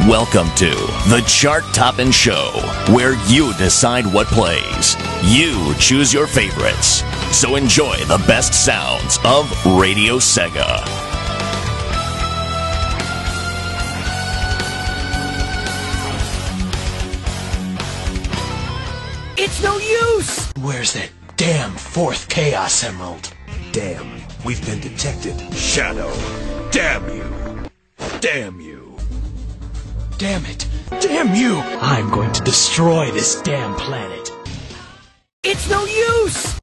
Welcome to the Chart Toppin' Show, where you decide what plays. You choose your favorites. So enjoy the best sounds of Radio Sega. It's no use! Where's that damn fourth Chaos Emerald? Damn, we've been detected. Shadow, damn you. Damn you. Damn it. Damn you! I'm going to destroy this damn planet. It's no use!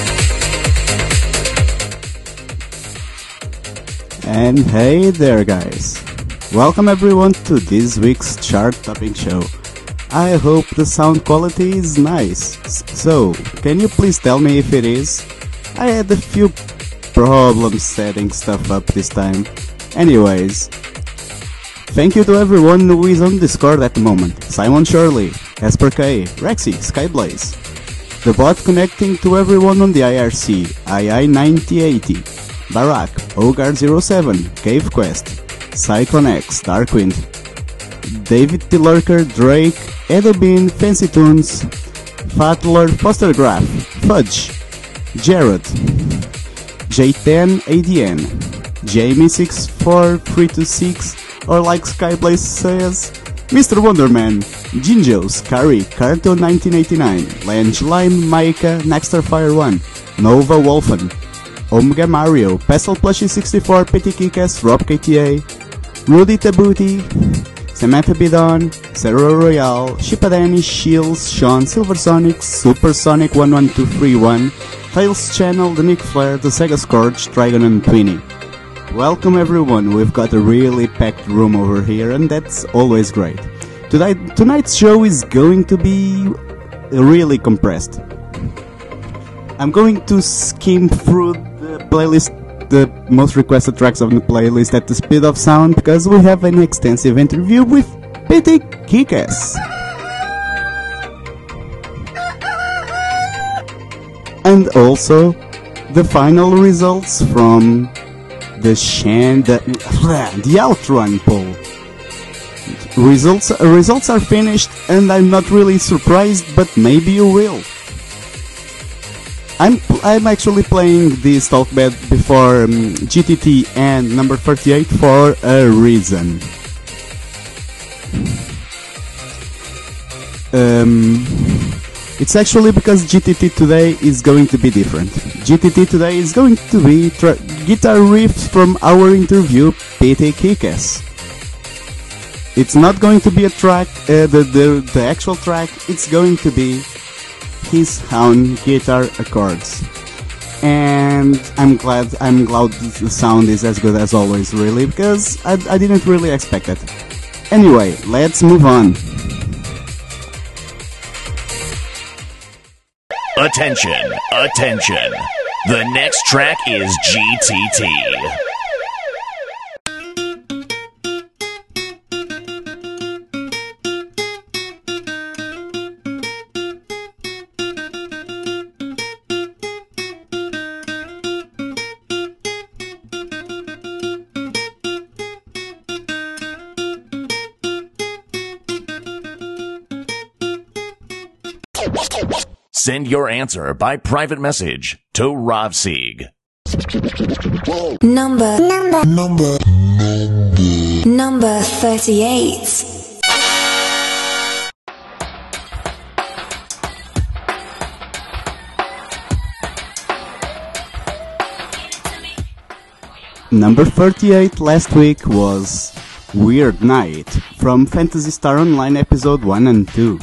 And hey there, guys. Welcome everyone to this week's Chart Topping Show. I hope the sound quality is nice. So, can you please tell me if it is? I had a few problems setting stuff up this time. Anyways, thank you to everyone who is on Discord at the moment. Simon Shirley, Esper K, Rexy, Skyblaze. The bot connecting to everyone on the IRC, II9080, Barak, Ogard07, Cave Quest, Cyclone X, Darkwind, David the Lurker, Drake, Edobin, Fancy Tunes, Fatler, Fostergraph, Fudge, Jared, J10 ADN, Jamie64326, or like Skyblaze says, Mr. Wonderman, Jinjos, Kari, Carto 1989, Lange Lime, Maika, Nexter Fire 1, Nova Wolfen, Omega Mario, Pestle Plushy 64, Petty Kickass, Rob KTA, Rudy Tabuti, Samantha Bidon, Zero Royale, Shipadani, Shields, Sean, Silversonic, Supersonic 11231, Tails Channel, The Nick Flair, The Sega Scourge, Dragon and Twinny. Welcome everyone, we've got a really packed room over here and that's always great. Tonight's show is going to be really compressed. I'm going to skim through the playlist, the most requested tracks of the playlist at the speed of sound because we have an extensive interview with Petty Kickass. And also the final results from the Outrun poll. Results are finished and I'm not really surprised, but maybe you will. I'm actually playing this talkback before GTT and number 38 for a reason. It's actually because GTT today is going to be different. GTT today is going to be guitar riffs from our interview, Petty Kickass. It's not going to be a track, the actual track, it's going to be his own guitar accords. And I'm glad the sound is as good as always, really, because I didn't really expect it. Anyway, let's move on. Attention, attention. The next track is GTT. Send your answer by private message to Rovseeg. Number 38. Number 38 last week was Weird Night from Phantasy Star Online episode 1 and 2.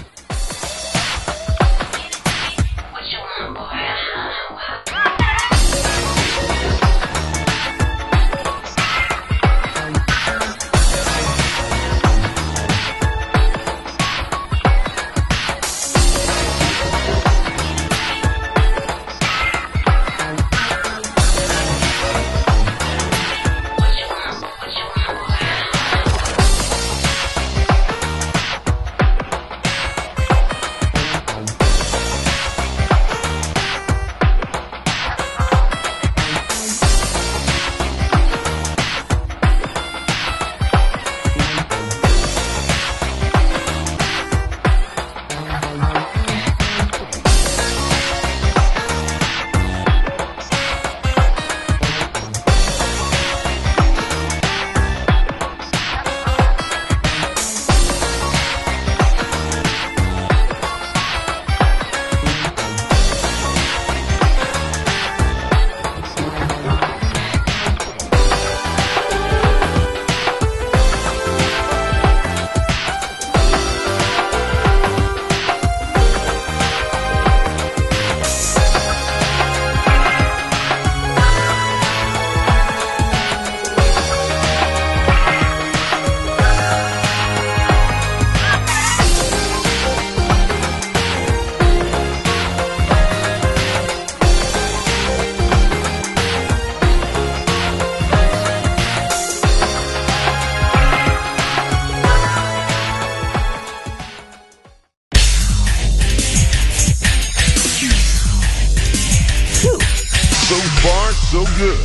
good.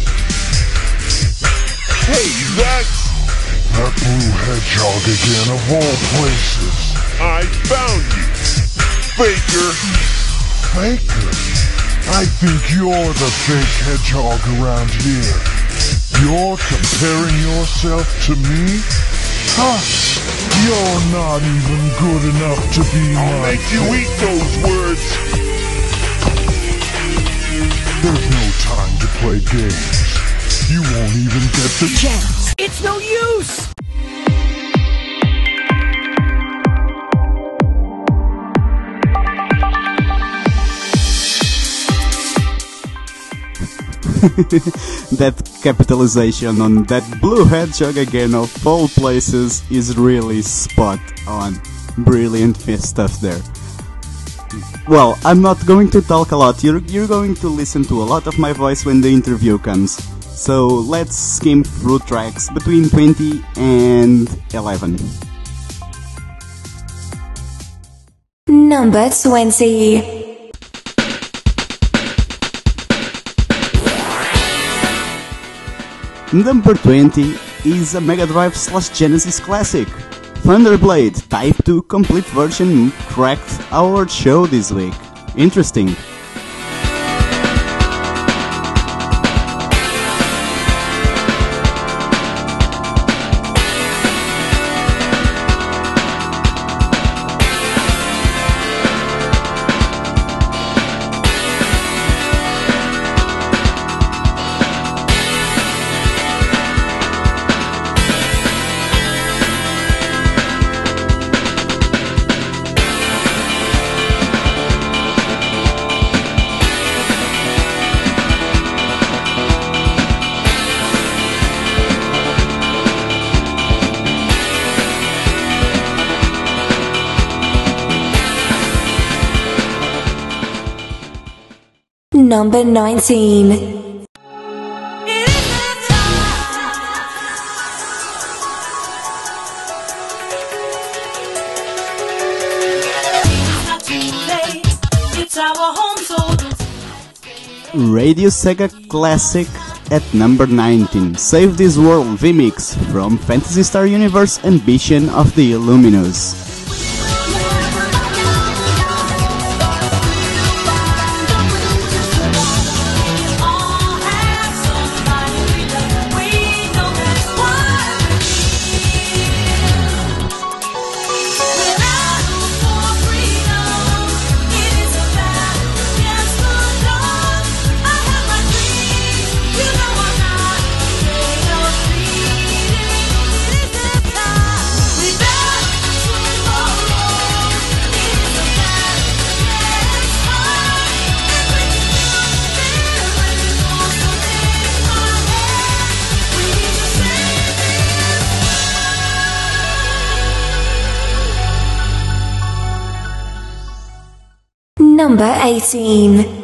Hey, that's... That blue hedgehog again, of all places. I found you, Faker. Faker? I think you're the fake hedgehog around here. You're comparing yourself to me? Huh? You're not even good enough to be I'll make you eat those words. There's no time to play games. You won't even get the chance. It's no use! That capitalization on that blue hedgehog again of all places is really spot on. Brilliant stuff there. Well, I'm not going to talk a lot. You're going to listen to a lot of my voice when the interview comes. So let's skim through tracks between 20 and 11. Number 20. Number 20 is a Mega Drive / Genesis classic. Thunderblade Type 2 complete version cracked our show this week. Interesting. Number 19. Radio Sega Classic at number 19. Save This World VMix from Phantasy Star Universe Ambition of the Illuminous. Number 18.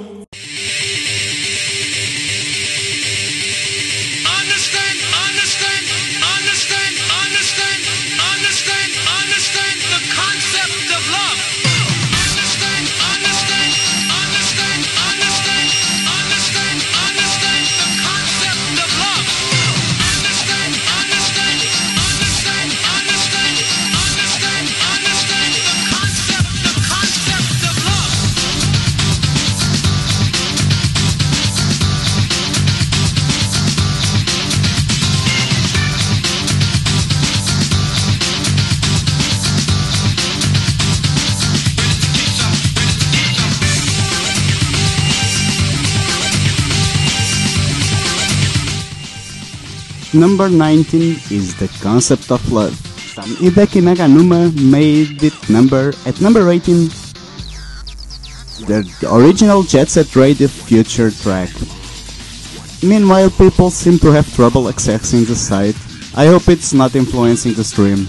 Number 19 is The Concept of Love. Hideki Naganuma made it at number 18, the original Jet Set Radio Future track. Meanwhile, people seem to have trouble accessing the site. I hope it's not influencing the stream.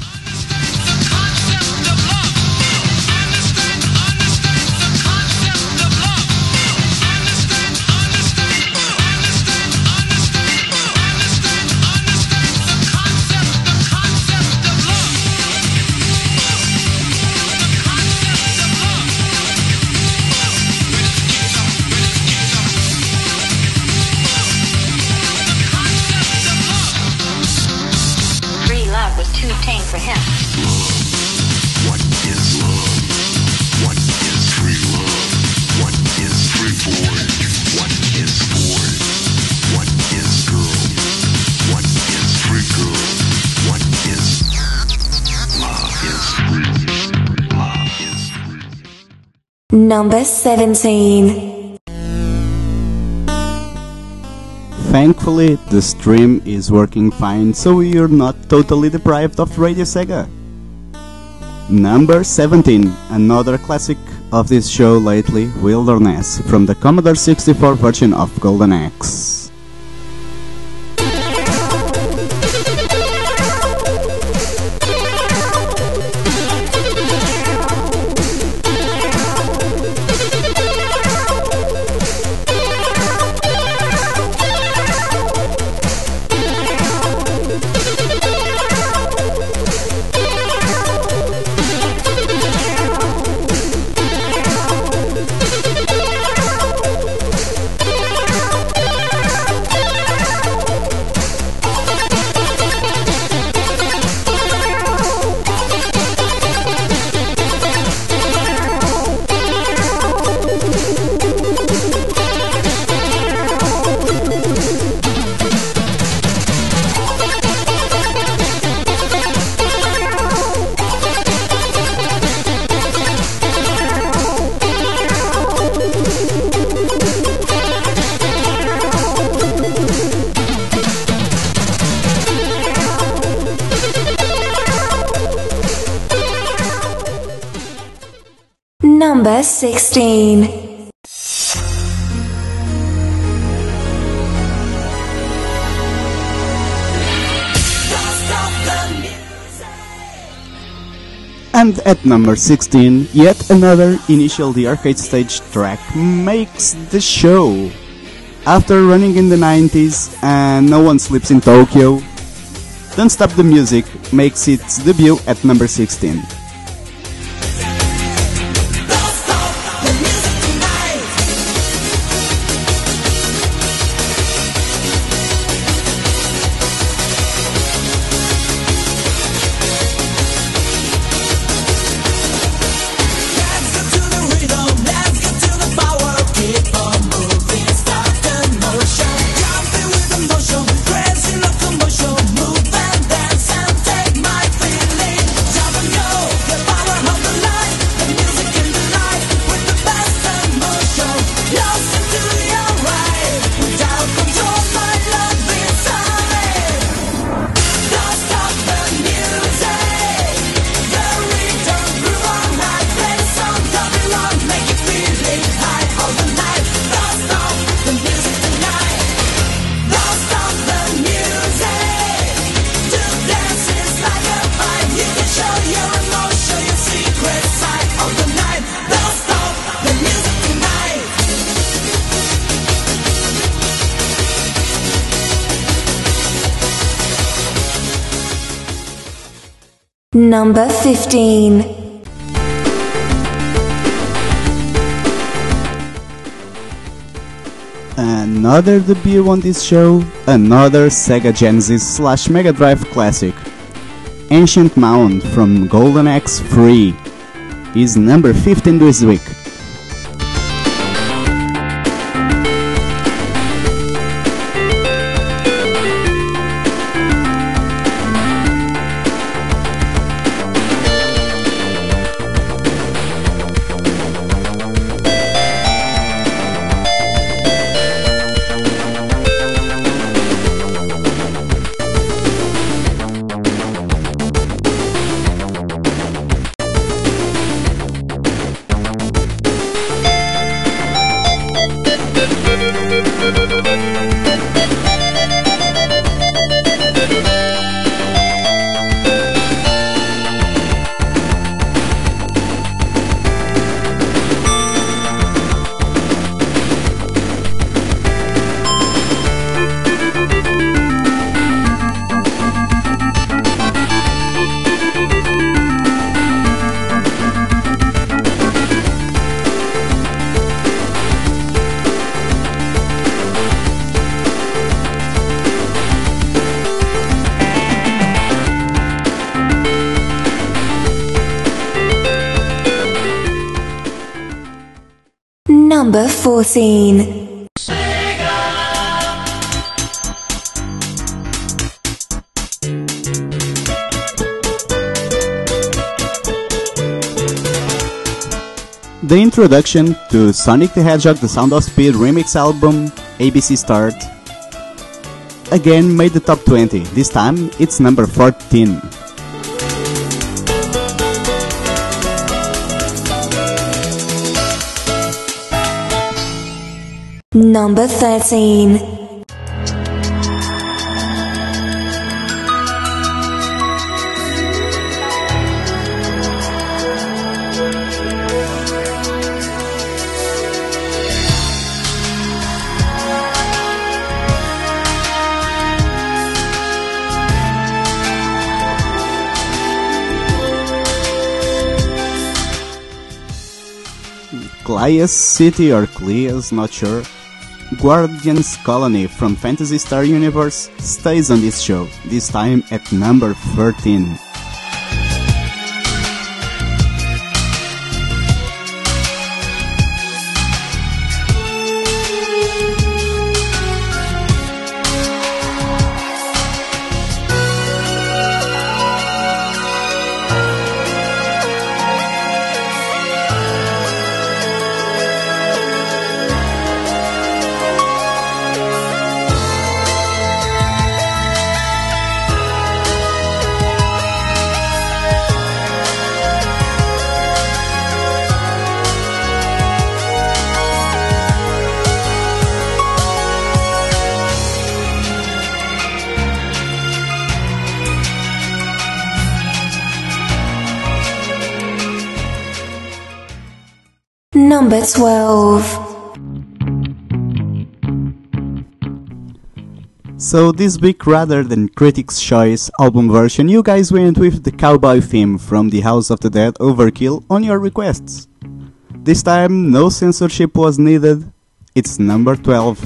was too tame for him. What is love? What is free love? What is free boy? What is boy? What is girl? What is free girl? What is love is free. Love is free. Number 17. Thankfully, the stream is working fine, so you're not totally deprived of Radio Sega. Number 17, another classic of this show lately, Wilderness, from the Commodore 64 version of Golden Axe. Number 16. And at number 16, yet another Initial D arcade stage track makes the show. After running in the 90s and No One Sleeps in Tokyo, Don't Stop the Music makes its debut at number 16. Number 15. Another debut on this show, another Sega Genesis / Mega Drive classic. Ancient Mound from Golden Axe 3 is number 15 this week. Number 14. The introduction to Sonic the Hedgehog The Sound of Speed remix album, ABC Start, again made the top 20. This time it's number 14. Number 13. Clayas City or Cleas, not sure. Guardian's Colony from Phantasy Star Universe stays on this show, this time at number 13. Number 12. So this week, rather than Critics' Choice album version, you guys went with the cowboy theme from the House of the Dead Overkill on your requests. This time, no censorship was needed. It's number 12.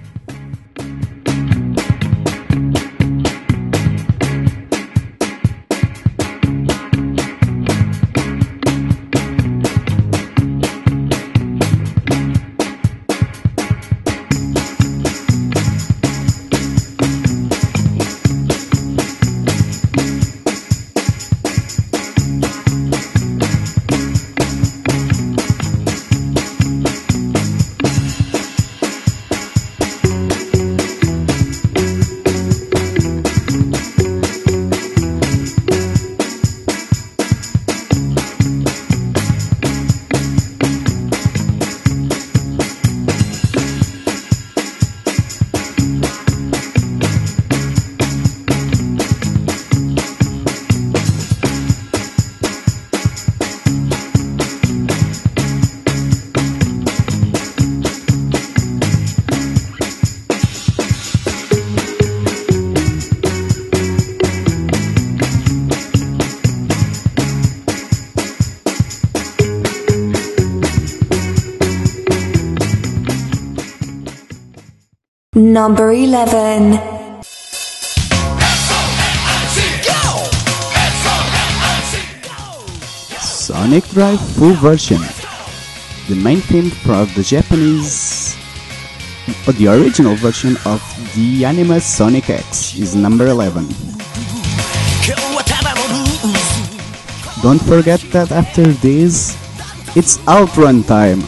Number 11. Sonic Drive full version. The main theme from the Japanese, or the original version of the anime Sonic X is number 11. Don't forget that after this, it's Outrun time.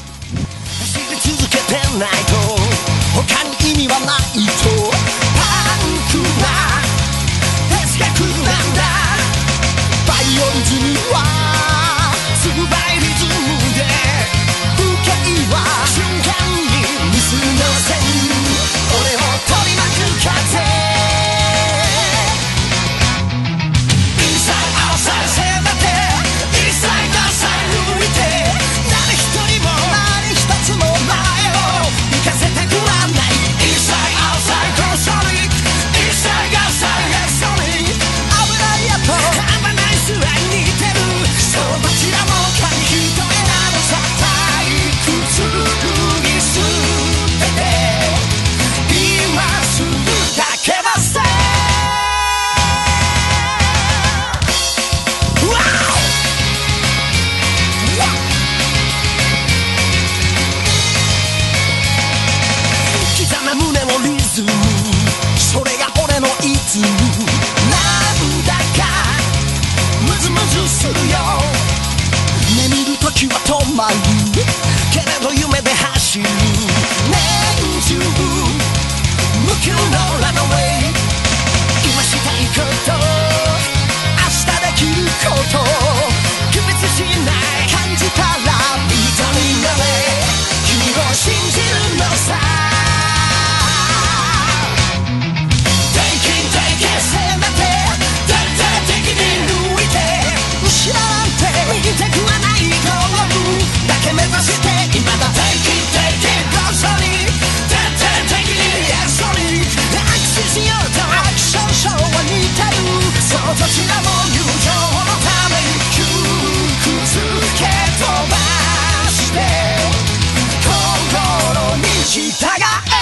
のランナウェイ今したいこと明日できること区別しない感じたらビートになれ君を信じるのさTake it せめて徹底的に抜いて後ろなんて見てくはないゴールだけ目指して今だ Take it ゴーソリ徹底的にエクソリ握手しようとアクションショーは似てるそうどちらも友情のために窮屈蹴飛ばして心に従え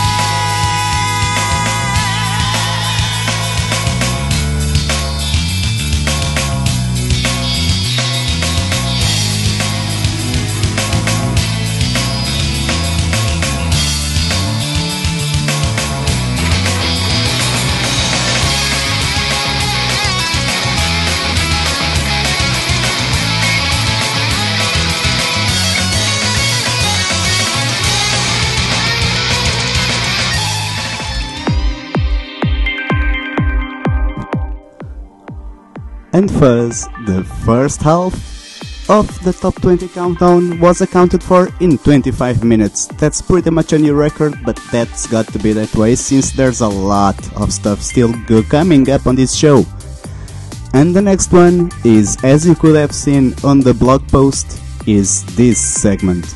And thus, the first half of the Top 20 countdown was accounted for in 25 minutes. That's pretty much a new record, but that's got to be that way since there's a lot of stuff still coming up on this show. And the next one is, as you could have seen on the blog post, is this segment.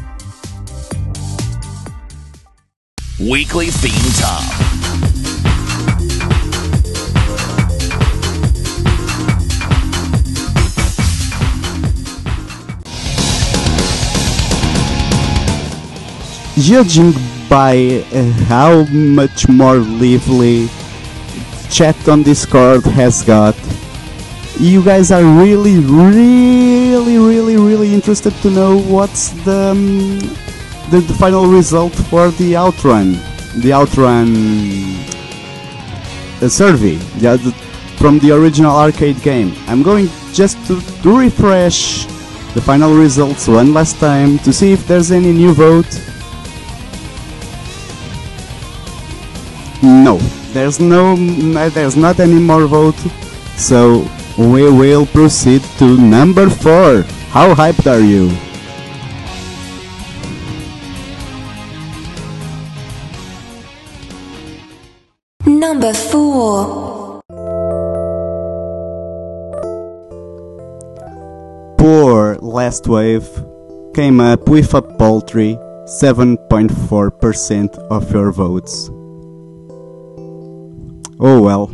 Weekly Theme Top. Judging by how much more lively chat on Discord has got, you guys are really interested to know what's the final result for the Outrun survey from the original arcade game. I'm going just to refresh the final results one last time to see if there's any new vote. No, there's not any more vote, so we will proceed to number 4. How hyped are you? Number 4. Poor Last Wave came up with a paltry 7.4% of your votes. Oh well.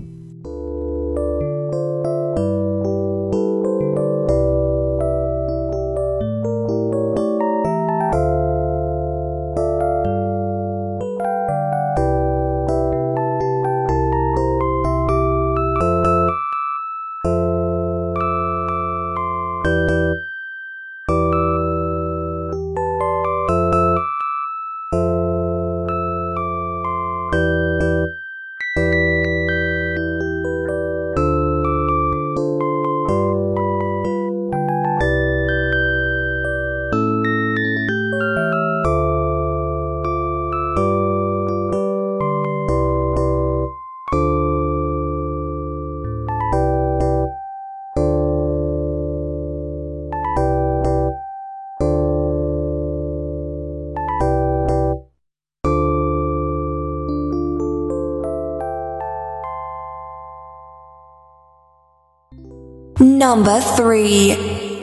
Number 3.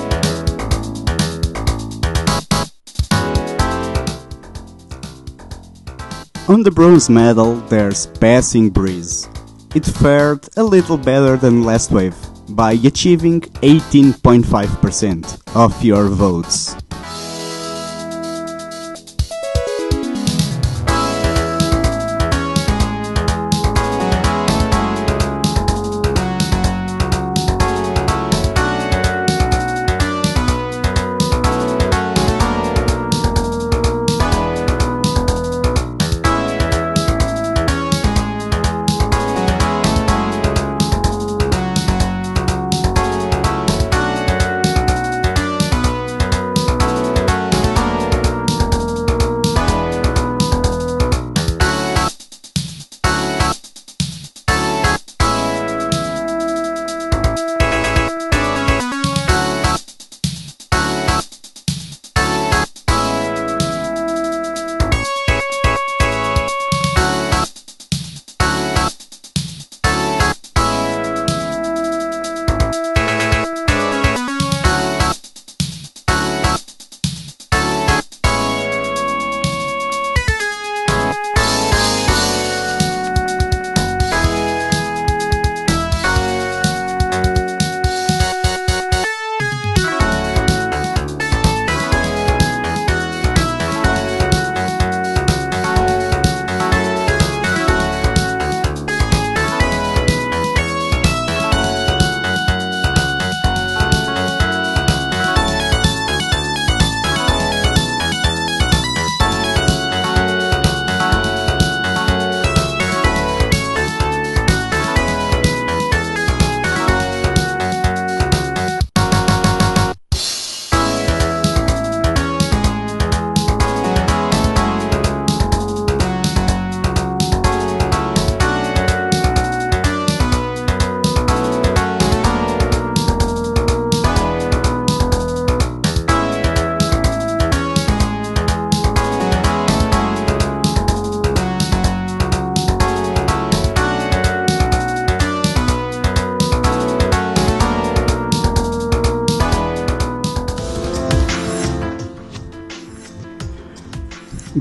On the bronze medal, there's Passing Breeze. It fared a little better than Last Wave by achieving 18.5% of your votes.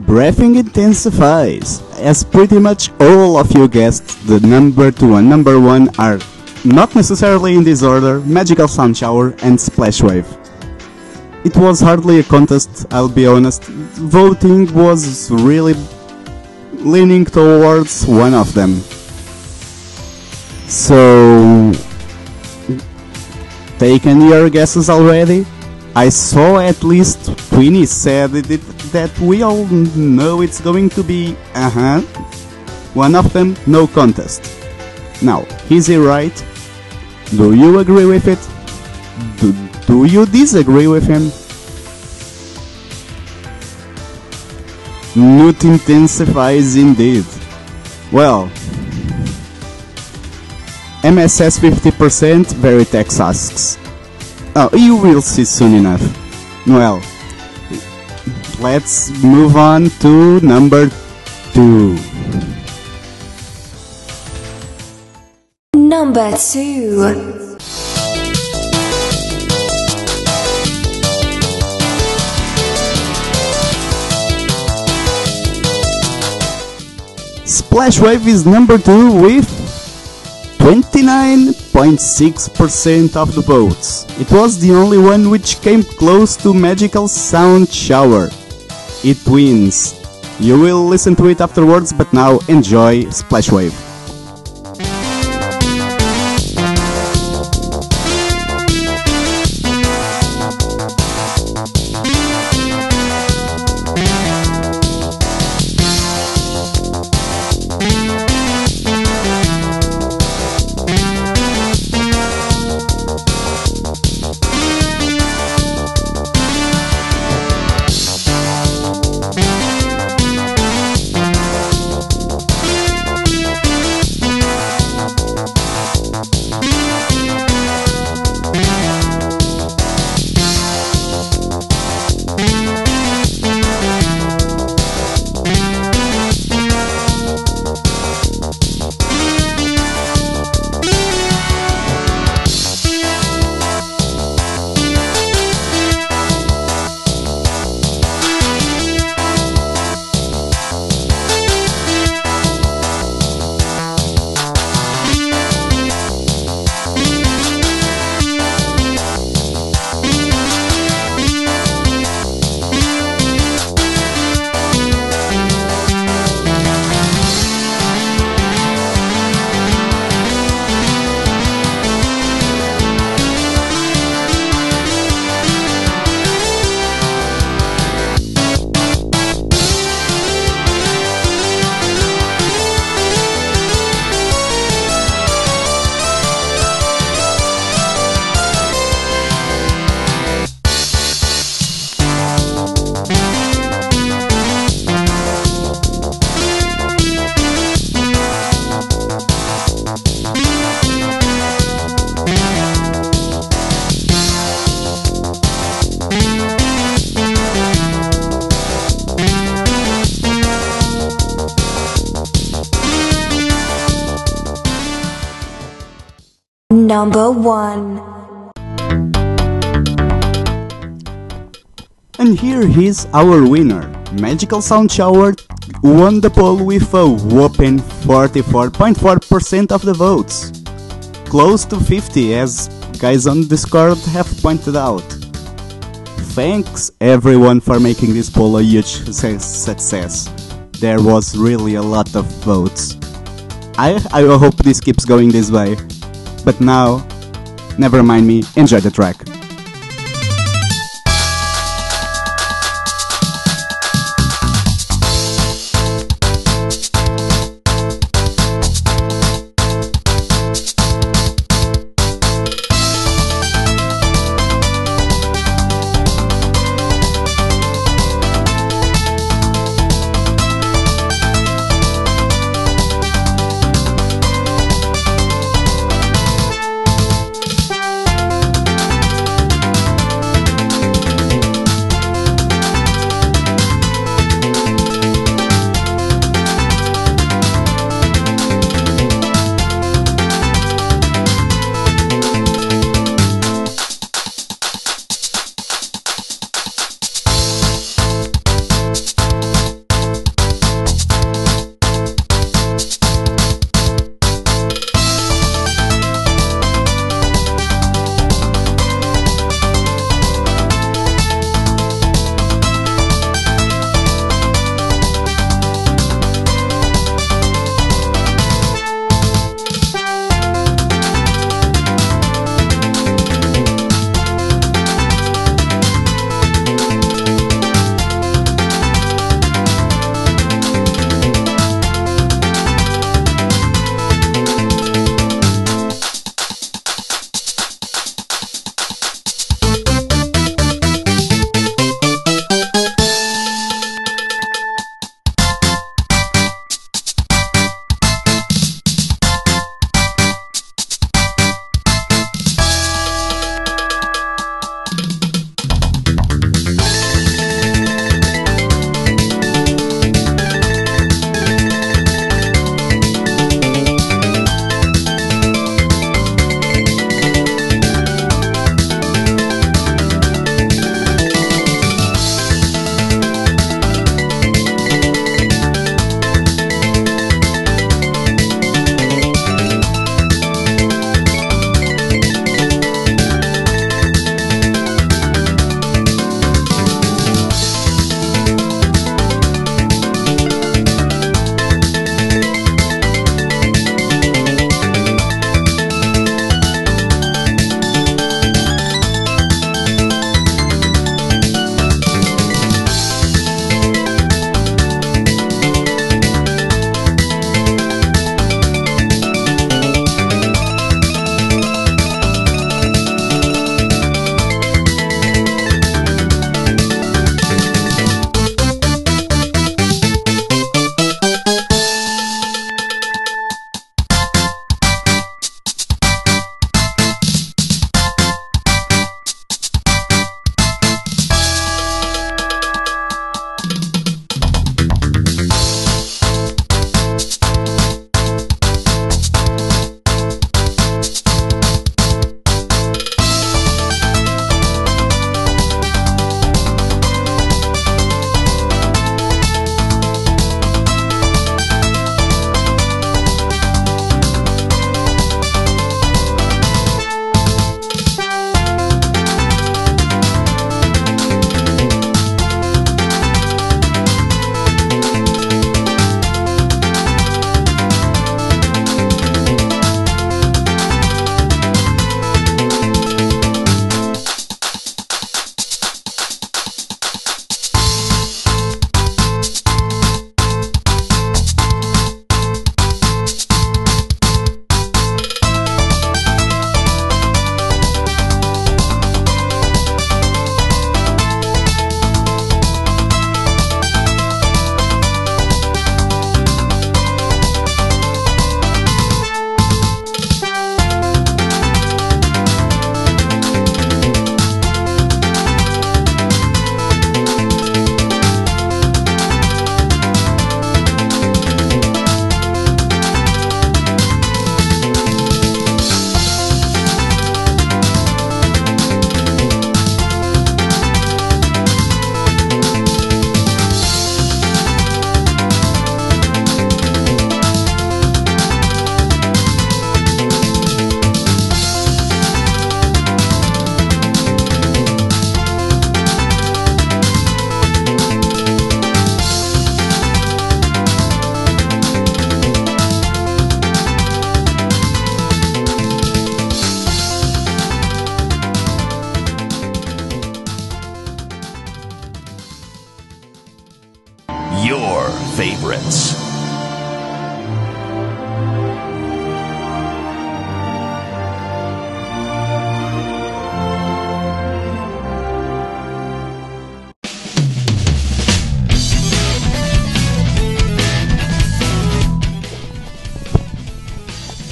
Breathing intensifies. As pretty much all of you guessed, the number 2 and number 1 are not necessarily in this order: Magical Sound Shower and Splash Wave. It was hardly a contest, I'll be honest. Voting was really leaning towards one of them. So, taken your guesses already? I saw at least Twinny said that we all know it's going to be one of them, no contest. Now, is he right? Do you agree with it? Do you disagree with him? Newt intensifies indeed. Well, MSS 50%, Veritex asks. Oh, you will see soon enough. Well, let's move on to number 2. Number 2. Splash Wave is number 2 with 29.6% of the votes. It was the only one which came close to Magical Sound Shower. It wins. You will listen to it afterwards, but now enjoy Splash Wave. Number 1. And here is our winner. Magical Sound Shower won the poll with a whopping 44.4% of the votes. Close to 50, as guys on Discord have pointed out. Thanks everyone for making this poll a huge success. There was really a lot of votes. I hope this keeps going this way. But now, never mind me, enjoy the track.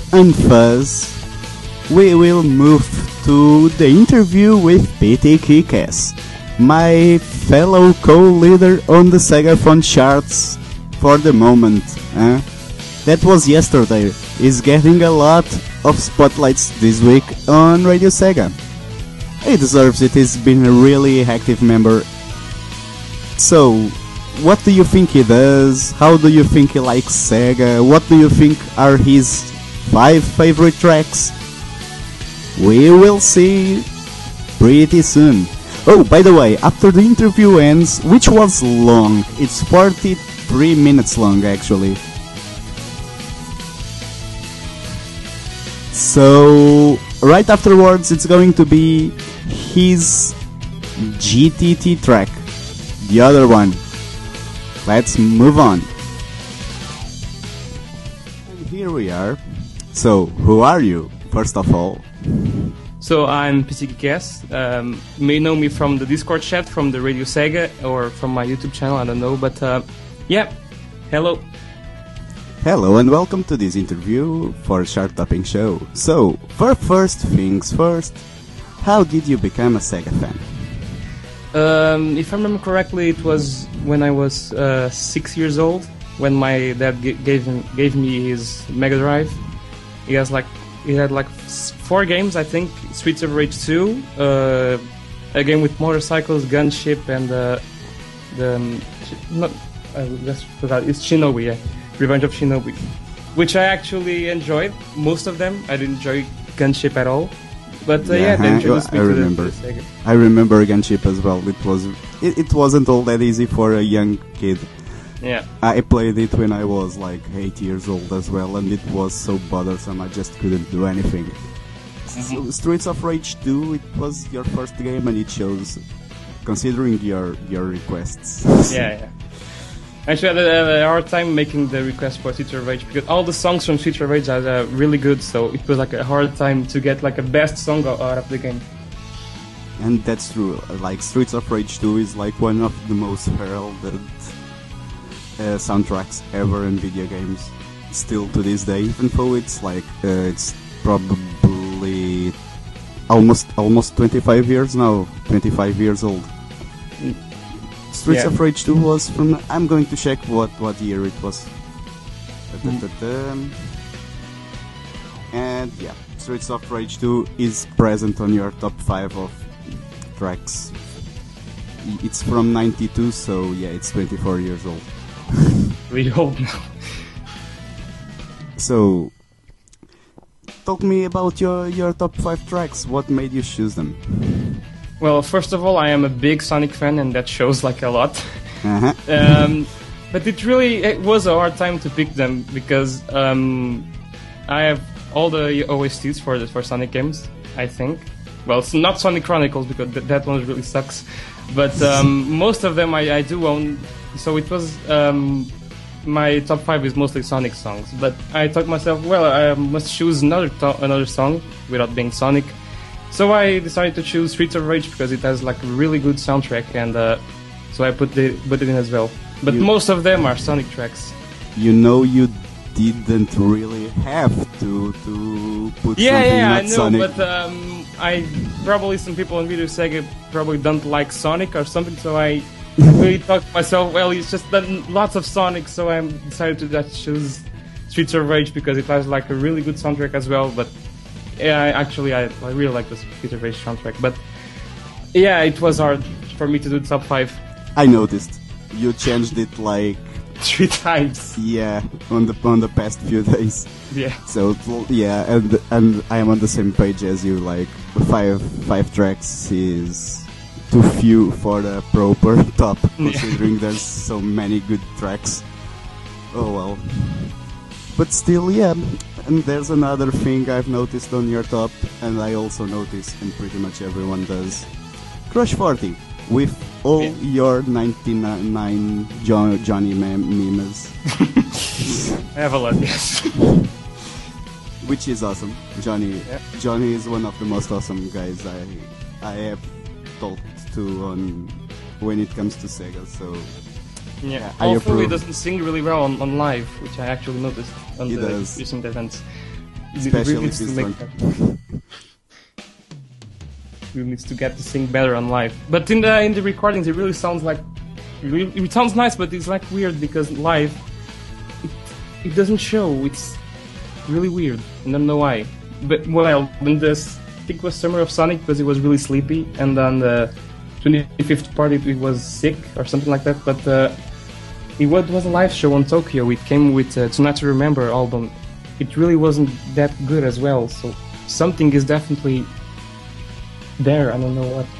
unfuzz, we will move to the interview with PT Kick-Ass, my fellow co-leader on the Sega Phone charts for the moment. That was yesterday. He's getting a lot of spotlights this week on Radio Sega. He deserves it, he's been a really active member. So, what do you think he does? How do you think he likes Sega? What do you think are his 5 favorite tracks? We will see pretty soon. Oh, by the way, after the interview ends, which was long, it's 43 minutes long actually. So, right afterwards it's going to be his GTT track, the other one. Let's move on. And here we are. So, who are you, first of all? So I'm PT Kick-Ass. You may know me from the Discord chat, from the Radio Sega, or from my YouTube channel, I don't know, but yeah, hello. Hello and welcome to this interview for Chart Topping Show. So, for first things first, how did you become a Sega fan? If I remember correctly, it was when I was 6 years old, when my dad gave me his Mega Drive. He had like 4 games, I think. Streets of Rage 2, a game with motorcycles, Gunship, and I just forgot. It's Shinobi, yeah, Revenge of Shinobi, which I actually enjoyed. Most of them, I didn't enjoy Gunship at all. But yeah, they introduced me to the Sega. I remember Gunship as well. It wasn't all that easy for a young kid. Yeah. I played it when I was like 8 years old as well, and it was so bothersome I just couldn't do anything. So, Streets of Rage 2, it was your first game, and it shows, considering your requests. Yeah. Actually, I had a hard time making the request for Streets of Rage because all the songs from Streets of Rage are really good, so it was like a hard time to get like a best song out of the game. And that's true. Like Streets of Rage 2 is like one of the most heralded soundtracks ever in video games, still to this day, even though it's like it's probably almost 25 years now, 25 years old. Streets of Rage 2 was from, I'm going to check what year it was. And yeah, Streets of Rage 2 is present on your top 5 of tracks. It's from 92, so yeah, it's 24 years old. Really old now. So, talk me about your top 5 tracks. What made you choose them? Well, first of all, I am a big Sonic fan, and that shows like a lot. But it was a hard time to pick them because I have all the OSTs for Sonic games, I think. Well, it's not Sonic Chronicles because that one really sucks. But most of them I do own. So it was my top 5 is mostly Sonic songs. But I thought to myself, well, I must choose another song without being Sonic. So I decided to choose Streets of Rage because it has like a really good soundtrack, and so I put it in as well. But most of them are Sonic tracks. You know, you didn't really have to put something not I know, Sonic. but I probably some people on Video Sega probably don't like Sonic or something, so I really thought to myself, well, it's just done lots of Sonic, so I decided to just choose Streets of Rage because it has like a really good soundtrack as well. But yeah, I really like the Streets of Rage soundtrack. But yeah, it was hard for me to do the top 5. I noticed you changed it like 3 times. Yeah, on the past few days. Yeah. So yeah, and I am on the same page as you. Like 5 tracks is too few for the proper top, considering there's so many good tracks. Oh well. But still, yeah. And there's another thing I've noticed on your top, and I also noticed, and pretty much everyone does. Crush 40, with all your 99 Johnny memes. I have a lot, yes. Which is awesome. Johnny is one of the most awesome guys I have talked to on when it comes to Sega, so... Yeah, although he doesn't sing really well on live, which I actually noticed on the recent events. Especially needs to this make one. that. He needs to get to sing better on live. But in the recordings, it really sounds like it sounds nice, but it's like weird because live it doesn't show. It's really weird. I don't know why. But well, in this, I think it was Summer of Sonic because it was really sleepy, and on the 25th party it was sick or something like that. But it was a live show on Tokyo. It came with Tonight to Remember album. It really wasn't that good as well. So something is definitely there. I don't know what.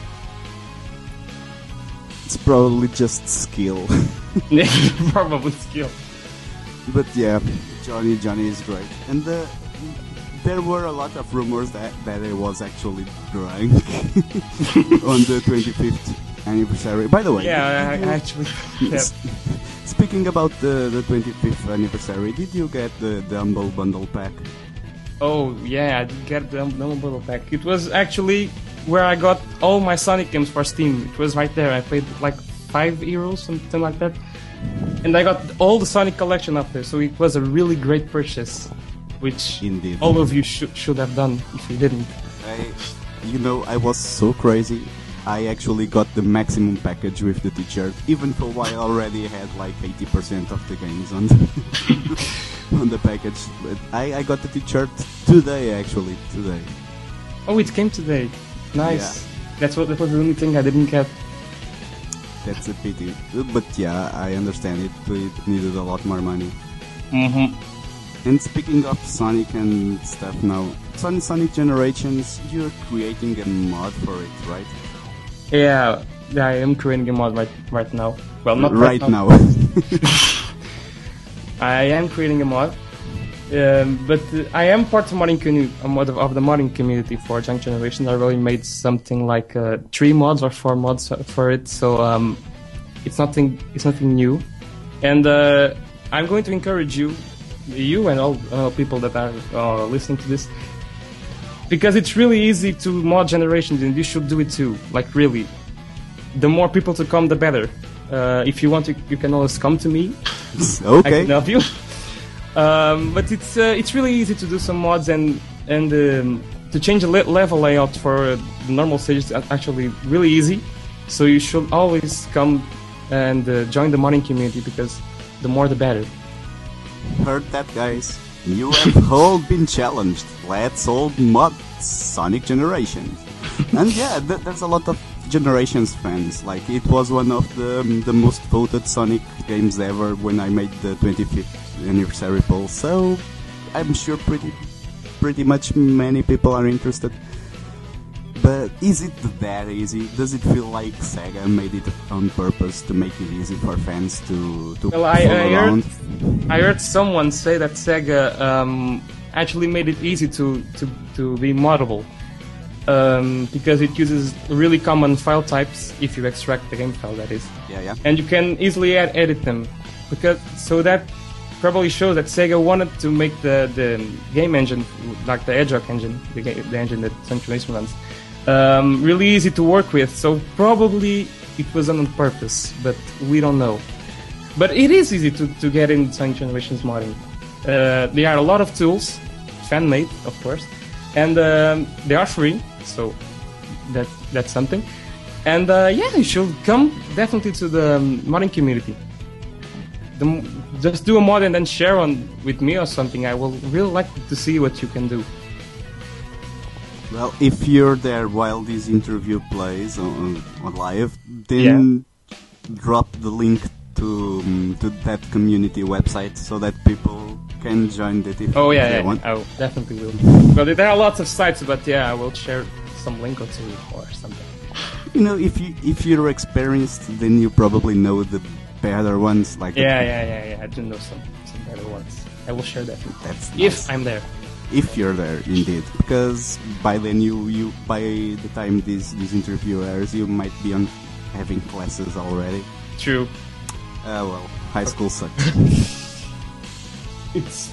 It's probably just skill. Probably skill. But yeah, Johnny is great. And there were a lot of rumors that I was actually drunk on the 25th anniversary. By the way, yeah, I actually. Yeah. Speaking about the 25th anniversary, did you get the Humble Bundle pack? Oh yeah, I did get the Humble Bundle pack. It was actually where I got all my Sonic games for Steam. It was right there. I paid like €5, something like that. And I got all the Sonic collection up there, so it was a really great purchase, which Indeed. all of you should have done if you didn't. I was so crazy. I actually got the maximum package with the t-shirt, even though I already had like 80% of the games on on the package. But I got the t-shirt today. Oh, it came today. Nice. Yeah. That was the only thing I didn't get. That's a pity. But yeah, I understand it. It needed a lot more money. Mm-hmm. And speaking of Sonic and stuff now, Sonic Generations, you're creating a mod for it, right? Yeah, I am creating a mod right now. Well, not right now. I am creating a mod, but I am part of a mod of the modding community for Junk Generations. I already made something like 3 mods or 4 mods for it, so it's nothing new. And I'm going to encourage you and all people that are listening to this, because it's really easy to mod Generations, and you should do it too. Like really, the more people to come, the better. If you want to, you can always come to me. Okay. I can help you. But it's really easy to do some mods and to change the level layout for the normal stages. Actually, really easy. So you should always come and join the modding community, because the more the better. Heard that, guys? You have all been challenged. Let's all mod Sonic Generations. And yeah, there's a lot of Generations fans. Like, it was one of the most voted Sonic games ever when I made the 25th anniversary poll. So I'm sure pretty much many people are interested. But is it that easy? Does it feel like Sega made it on purpose to make it easy for fans to well, around? I heard someone say that Sega actually made it easy to be moddable, because it uses really common file types if you extract the game file, that is. Yeah. And you can easily edit them, so that probably shows that Sega wanted to make the game engine, like the Hedgehog engine, the engine that Sonic Generations runs, really easy to work with. So probably it was done on purpose, but we don't know. But it is easy to get in Sonic Generations modding. There are a lot of tools, fan-made, of course, and they are free, so that's something. And yeah, you should come definitely to the modding community. Just do a mod and then share with me or something. I will really like to see what you can do. Well, if you're there while this interview plays on live, then drop the link to that community website so that people can join it if they want. I definitely will. Well, there are lots of sites, but yeah, I will share some link or two or something. You know, if you're experienced, then you probably know the better ones. Like I do know some better ones. I will share that. That's if nice. I'm there. If you're there, indeed, because by then you by the time this interview airs, you might be having classes already. True. Well, high school sucks. It's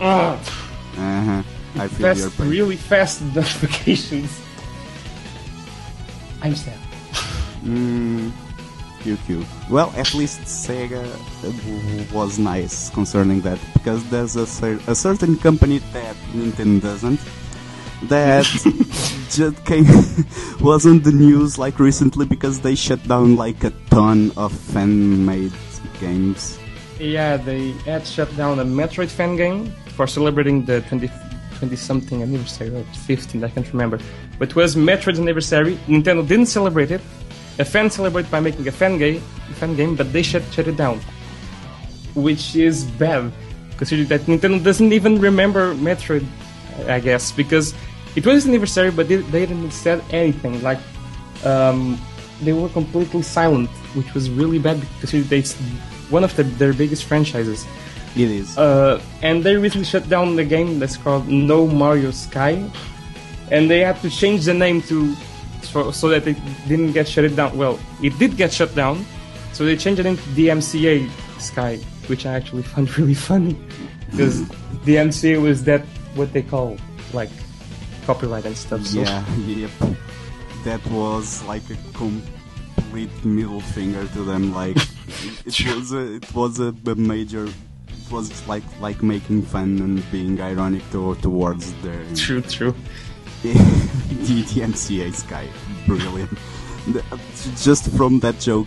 I feel your pain. Really fast notifications. I'm sad. QQ. Well, at least Sega was nice concerning that, because there's a certain company that Nintendo doesn't, that just was on the news like recently because they shut down like a ton of fan-made games. Yeah, they had shut down a Metroid fan game for celebrating the 20-something anniversary, or 15, I can't remember. But it was Metroid's anniversary. Nintendo didn't celebrate it. A fan celebrated by making a fan game, but they shut it down. Which is bad, considering that Nintendo doesn't even remember Metroid, I guess, because it was his anniversary, but they didn't say anything. Like, they were completely silent, which was really bad, considering it's one of their biggest franchises. It is. And they recently shut down the game that's called No Mario Sky, and they had to change the name so that it didn't get shut down. Well, it did get shut down, so they changed it into DMCA Sky, which I actually found really funny, because DMCA was what they call like copyright and stuff. So. Yeah, yep. That was like a complete middle finger to them. Like it was a major. It was like making fun and being ironic towards their. True. The DMCA Sky, brilliant. Just from that joke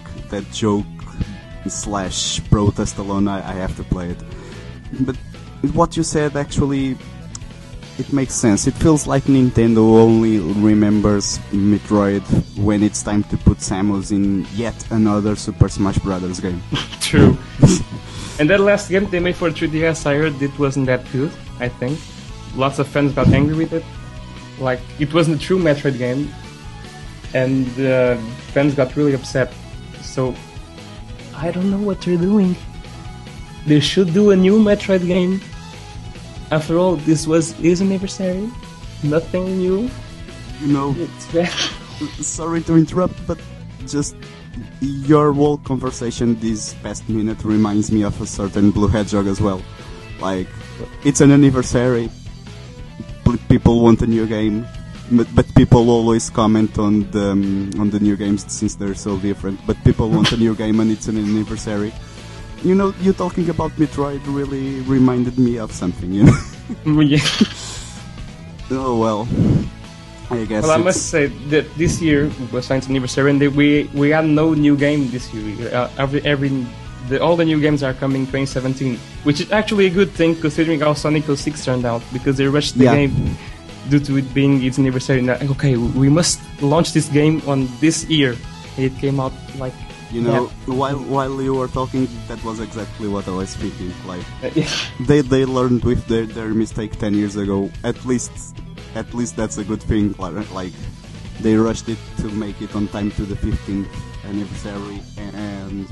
/ protest alone, I have to play it. But what you said actually, it makes sense. It feels like Nintendo only remembers Metroid when it's time to put Samus in yet another Super Smash Bros. Game. True. And that last game they made for 3DS, I heard it wasn't that good, I think. Lots of fans got angry with it. Like, it wasn't a true Metroid game, and fans got really upset. So, I don't know what they're doing. They should do a new Metroid game. After all, this was his anniversary. Nothing new. You know, it's bad. Sorry to interrupt, but just your whole conversation this past minute reminds me of a certain Blue Hedgehog as well. Like, it's an anniversary. People want a new game, but people always comment on the new games since they're so different. But people want a new game and it's an anniversary. You know, you talking about Metroid really reminded me of something, you know? Yeah. Oh well, I guess. Well, I must say that this year was Science anniversary, and we had no new game this year. All the new games are coming 2017, which is actually a good thing considering how Sonic 06 turned out, because they rushed the game due to it being its anniversary. Now, okay, we must launch this game on this year. It came out like. You know, while you were talking, that was exactly what I was thinking. Like, they learned with their mistake 10 years ago. At least that's a good thing. Like, they rushed it to make it on time to the 15th anniversary, and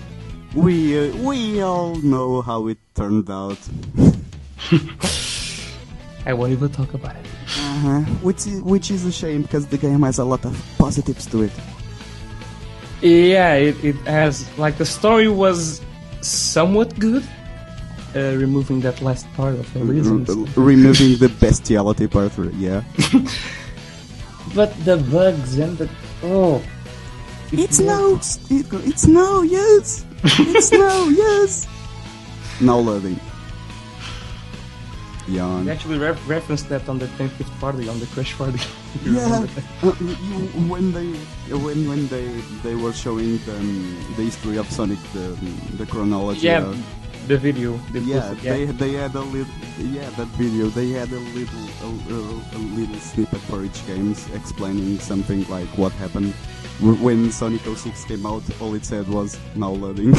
we all know how it turned out. I won't even talk about it. Which is a shame, because the game has a lot of positives to it. Yeah, it has, like, the story was somewhat good, removing that last part of the reasons. Removing the bestiality part, yeah. But the bugs and the... Oh. It's no use! It's no use! Now loading. Yawn. They actually referenced that on the 25th party, on the Crash party. Yeah, when they were showing the history of Sonic, the chronology. Yeah, the video. They had a little. Yeah, that video. They had a little snippet for each game explaining something like what happened when Sonic 06 came out. All it said was "now loading."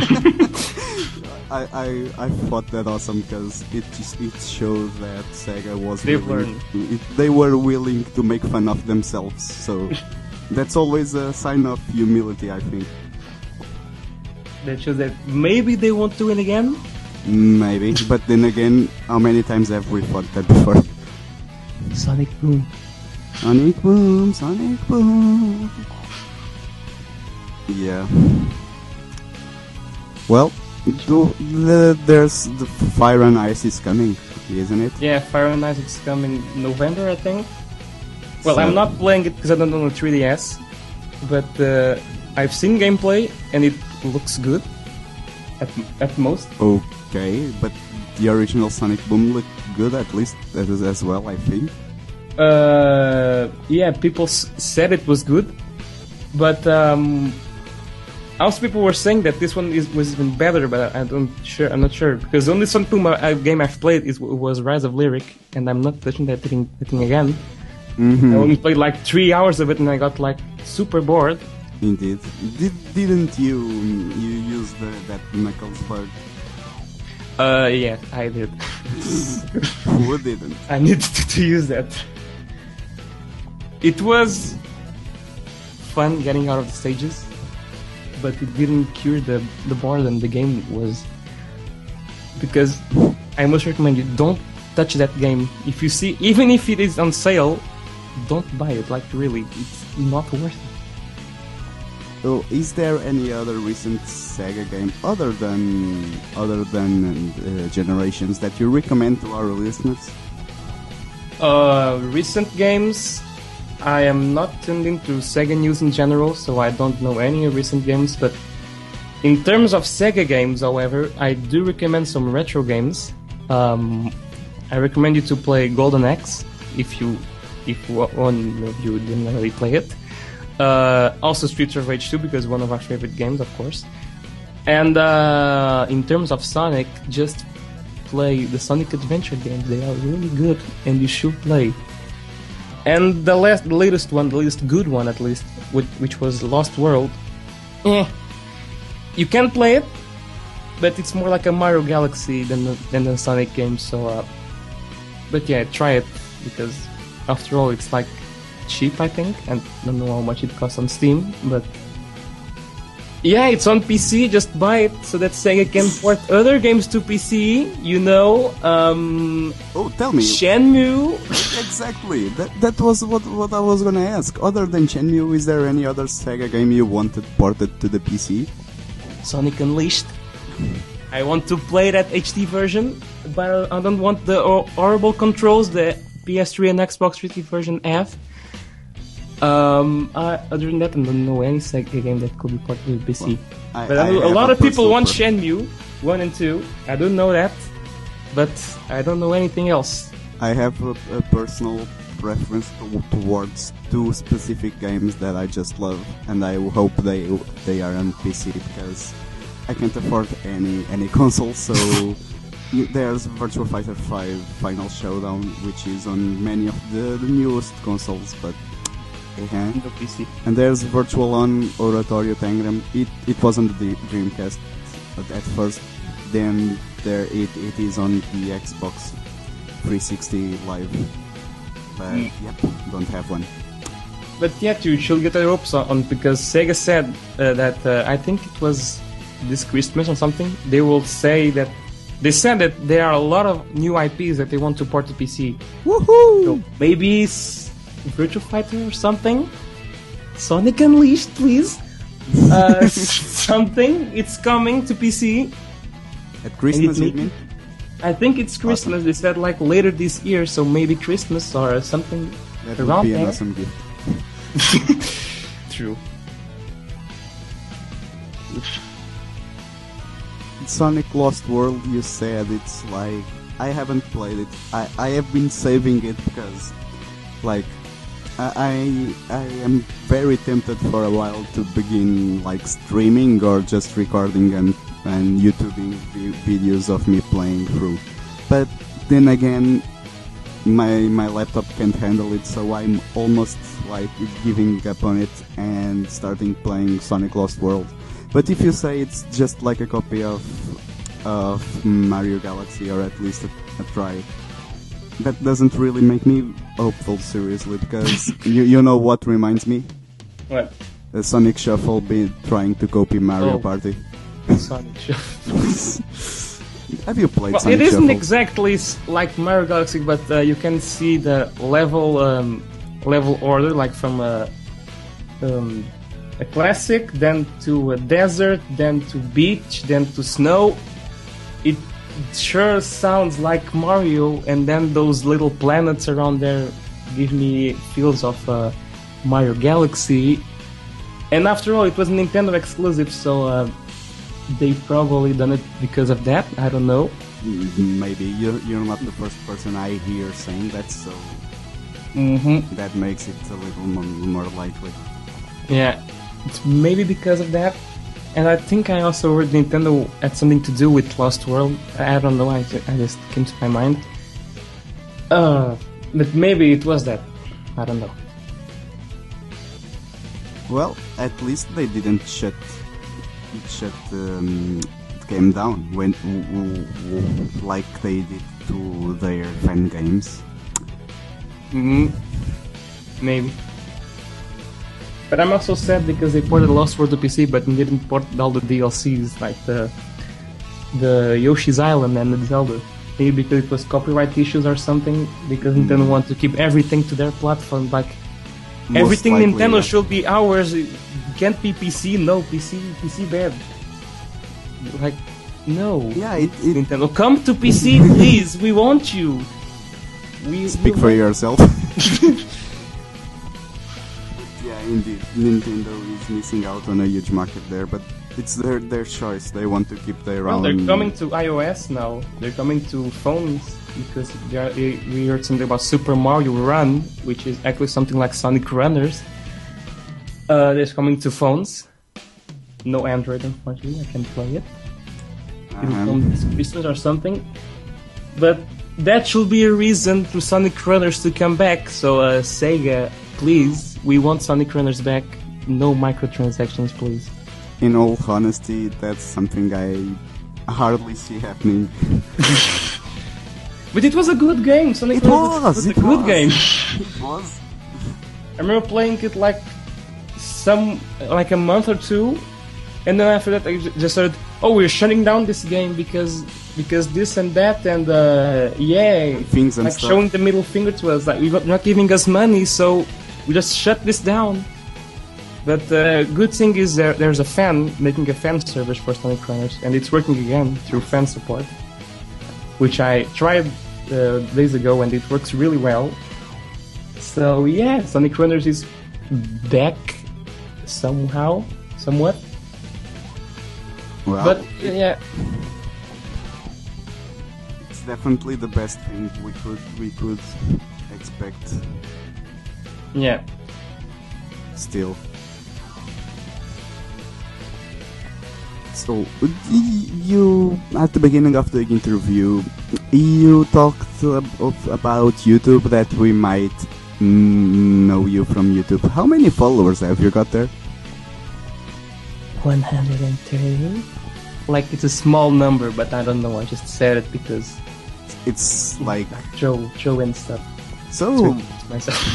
I thought that awesome, because it showed that Sega was they were willing to make fun of themselves. So that's always a sign of humility, I think. That shows that maybe they won't do it again. Maybe, but then again, how many times have we thought that before? Sonic Boom. Sonic Boom, Sonic Boom. Yeah. Well, there's the Fire and Ice is coming, isn't it? Yeah, Fire and Ice is coming November, I think. Well, I'm not playing it because I don't own a 3DS, but I've seen gameplay and it looks good at most. Okay, but the original Sonic Boom looked good, at least as well, I think. Yeah, people said it was good, but also people were saying that this one was even better, but I'm not sure, because the only Sonic Boom game I've played was Rise of Lyric, and I'm not touching that thing again. I only played like 3 hours of it, and I got like super bored. Indeed. Didn't you use that Knuckles bug? Yeah, I did. Who didn't? I needed to use that. It was fun getting out of the stages, but it didn't cure the boredom the game was. Because I must recommend you, don't touch that game. If you see, even if it is on sale, don't buy it. Like really, it's not worth it. So, is there any other recent Sega game other than Generations that you recommend to our listeners? Recent games, I am not tuned into Sega news in general, so I don't know any recent games. But in terms of Sega games, however, I do recommend some retro games. I recommend you to play Golden Axe if one of you didn't already play it. Also Streets of Rage 2, because one of our favorite games, of course. And in terms of Sonic, just play the Sonic Adventure games. They are really good, and you should play. And the latest good one at least, which was Lost World. You can play it, but it's more like a Mario Galaxy than a Sonic game. So, but yeah, try it, because after all, it's like cheap, I think, and I don't know how much it costs on Steam, but yeah, it's on PC. Just buy it so that Sega can port other games to PC. You know, tell me, Shenmue. Exactly. That was what I was gonna ask. Other than Shenmue, is there any other Sega game you wanted ported to the PC? Sonic Unleashed. I want to play that HD version, but I don't want the horrible controls the PS3 and Xbox 360 version have. Other than that, I don't know any Sega game that could be ported to PC. Well, but a lot of people want Shenmue 1 and 2. I don't know that, but I don't know anything else. I have a personal preference towards two specific games that I just love, and I hope they are on PC, because I can't afford any console. So there's Virtua Fighter 5 Final Showdown, which is on many of the newest consoles, but no PC. And there's Virtual On Oratorio Tangram. It was on the Dreamcast at first, then it is on the Xbox 360 Live. But yep, don't have one. But yeah, you should get your hopes on, because Sega said that I think it was this Christmas or something. They said that there are a lot of new IPs that they want to port to PC. Woohoo! So maybe Virtua Fighter or something. Sonic Unleashed, please. Something. It's coming to PC. At Christmas, you mean? I think it's Christmas. Awesome. They said like later this year, so maybe Christmas or something that around would be there. An awesome gift. True. Sonic Lost World, you said it's like, I haven't played it. I have been saving it because, like, I am very tempted for a while to begin like streaming or just recording and YouTubing videos of me playing through. But then again, my laptop can't handle it, so I'm almost like giving up on it and starting playing Sonic Lost World. But if you say it's just like a copy of Mario Galaxy, or at least a try, that doesn't really make me hopeful, seriously, because you know what reminds me? What? Sonic Shuffle trying to copy Mario Party. Sonic Shuffle. Have you played Sonic Shuffle? It isn't exactly like Mario Galaxy, but you can see the level order, like from a classic, then to a desert, then to beach, then to snow. It sure sounds like Mario, and then those little planets around there give me feels of Mario Galaxy. And after all, it was Nintendo exclusive, so they probably done it because of that. I don't know. Maybe you're not the first person I hear saying that, so that makes it a little more likely. Yeah, it's maybe because of that. And I think I also heard Nintendo had something to do with Lost World. I don't know, I just came to my mind. But maybe it was that. I don't know. Well, at least they didn't shut the game down when like they did to their fan games. Maybe. But I'm also sad because they ported Lost World to PC, but didn't port all the DLCs, like the Yoshi's Island and the Zelda. Maybe because it was copyright issues or something, because Nintendo want to keep everything to their platform. Like, Most everything likely, Nintendo yeah. should be ours. It can't be PC. No, PC bad. Like, no. Yeah, it Nintendo, come to PC, please. We want you. speak for yourself. Yeah, indeed, Nintendo is missing out on a huge market there, but it's their choice. They want to keep their Well, own. they're coming to iOS now. They're coming to phones because we heard something about Super Mario Run, which is actually something like Sonic Runners. It's coming to phones. No Android, unfortunately. I can't play it. It'll come this Christmas or something. But that should be a reason for Sonic Runners to come back. So Sega, please, we want Sonic Runners back. No microtransactions, please. In all honesty, that's something I hardly see happening. But it was a good game. Sonic Runners was a good game. It was. I remember playing it like a month or two, and then after that I just started. Oh, we're shutting down this game because this and that, and Things and like stuff. showing the middle finger to us, like you're not giving us money, so we just shut this down. But good thing is there's a fan making a fan service for Sonic Runners, and it's working again through fan support, which I tried days ago, and it works really well. So yeah, Sonic Runners is back somewhat. Well, But yeah, it's definitely the best thing we could expect. yeah. Still. So, you at the beginning of the interview, you talked about YouTube, that we might know you from YouTube. How many followers have you got there? 130. Like it's a small number, but I don't know. I just said it because It's like Joe and stuff. so. It's myself.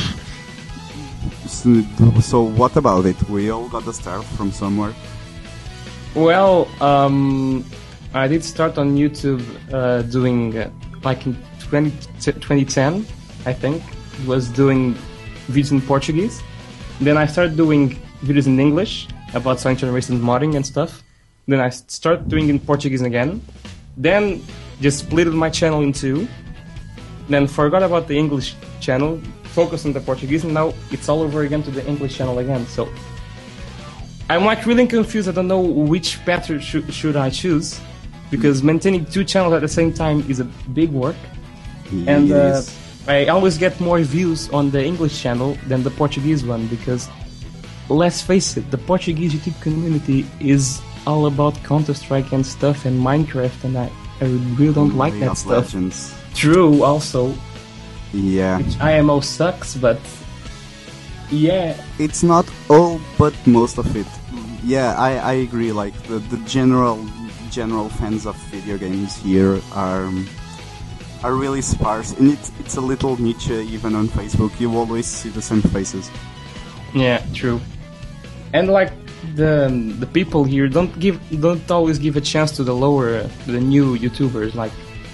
So what about it? We all got a start from somewhere. Well, I did start on YouTube doing like in 2010, I think. Was doing videos in Portuguese. Then I started doing videos in English about Sonic Generations modding and stuff. Then I started doing in Portuguese again. Then just split my channel in two. Then forgot about the English channel, focused on the Portuguese, and now it's all over again to the English channel again. So I'm like really confused. I don't know which path should I choose, because maintaining two channels at the same time is a big work. And Yes. I always get more views on the English channel than the Portuguese one, because let's face it, the Portuguese YouTube community is all about Counter-Strike and stuff and Minecraft, and I really don't like League that of stuff. Legends. True, also, Yeah. which IMO sucks, but yeah, It's not all, but most of it. Yeah, I agree. Like the general fans of video games here are really sparse, and it's a little niche. Even on Facebook, you always see the same faces. yeah, true. And like the people here don't always give a chance to the new YouTubers. Like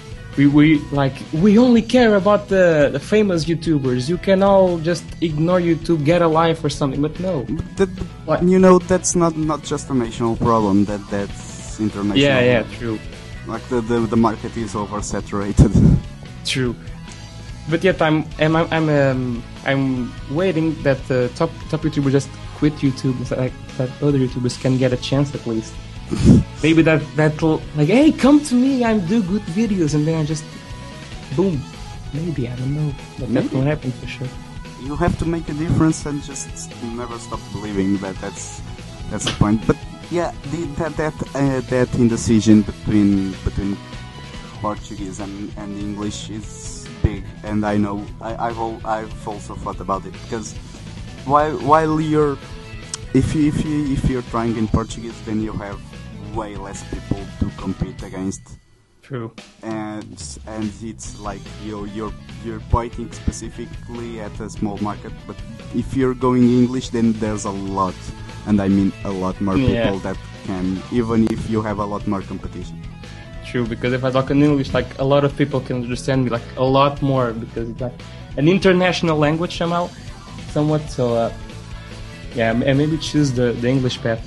we only care about the famous YouTubers. You can all just ignore YouTube, get a life or something. But no. What? You know, that's not just a national problem. That's international. Yeah, true. Like the market is oversaturated. True. But yet I'm waiting that the top YouTubers just quit YouTube, so like that other YouTubers can get a chance at least. Maybe that'll like, hey, come to me, I do good videos, and then I just boom. Maybe, I don't know, but that won't happen for sure. You have to make a difference and just never stop believing that's the point. But yeah, that indecision between Portuguese and English is big, and I know I've also thought about it, because while if you're trying in Portuguese, then you have way less people to compete against. True. And it's like you're pointing specifically at a small market, but if you're going English, then there's a lot, and I mean a lot more people that can, even if you have a lot more competition. True, because if I talk in English, like a lot of people can understand me, like a lot more, because it's like an international language somewhat. So yeah, and maybe choose the English path.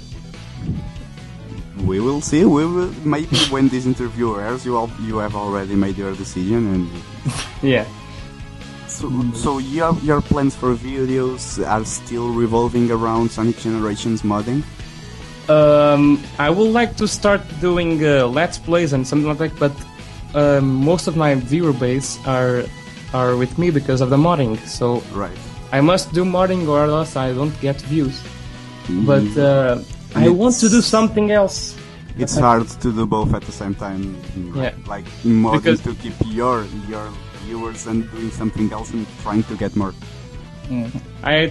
We will see. Maybe when this interview airs, you have already made your decision, and yeah. So your plans for videos are still revolving around Sonic Generations modding? I would like to start doing Let's Plays and something like that, but most of my viewer base are with me because of the modding. So right. I must do modding or else I don't get views. But I want to do something else. It's hard to do both at the same time. Yeah. Like modding to keep your viewers and doing something else and trying to get more. I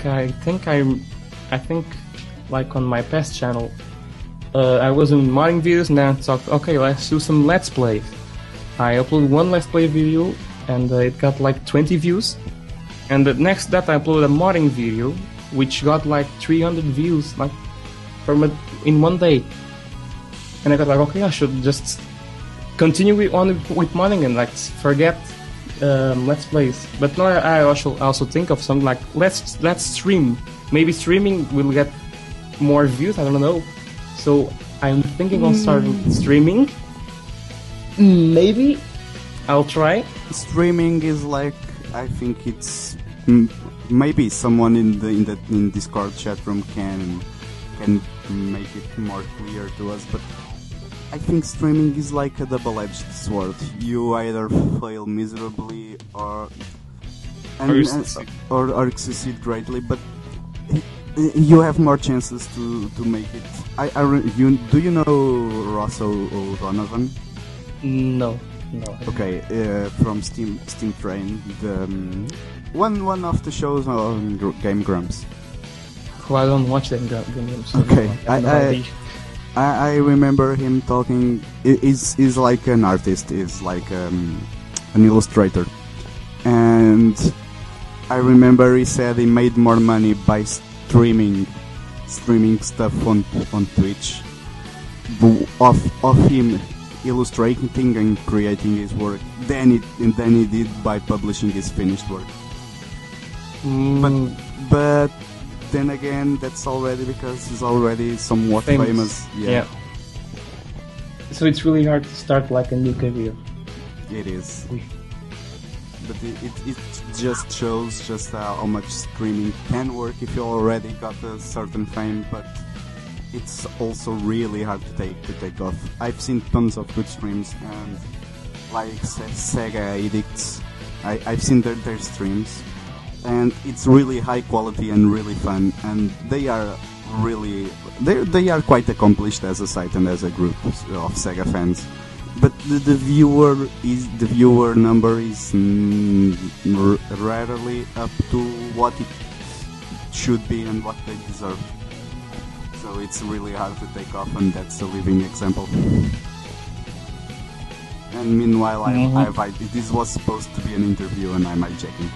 think like on my past channel, I was doing modding videos, and then I thought, okay, let's do some Let's Play. I uploaded one Let's Play video, and it got like 20 views. And the next that I uploaded a modding video, which got like 300 views, like in one day. And I got like, okay, I should just continue with modding and like forget Let's Plays. But now I also think of something like let's stream. Maybe streaming will get more views, I don't know. So I'm thinking on starting streaming. Maybe I'll try. Streaming is like, I think it's maybe someone in Discord chat room can make it more clear to us, but I think streaming is like a double-edged sword. You either fail miserably or succeed greatly, but you have more chances to make it. Do you know Ross O'Donovan? No. Okay, from Steam Train, one of the shows on Game Grumps. I don't watch them games. Okay, I remember him talking. He's like an artist. He's like an illustrator, and I remember he said he made more money by streaming stuff on Twitch of him illustrating and creating his work than he did by publishing his finished work. But then again, that's already because he's already somewhat famous. Yeah. So it's really hard to start like a new career. It is. But it just shows just how much streaming can work if you already got a certain fame, but it's also really hard to take off. I've seen tons of good streams, and like Sega Addicts, I've seen their streams, and it's really high quality and really fun, and they are quite accomplished as a site and as a group of Sega fans. But the viewer number is rarely up to what it should be and what they deserve. So it's really hard to take off, and that's a living example. And meanwhile, this was supposed to be an interview, and I'm hijacking.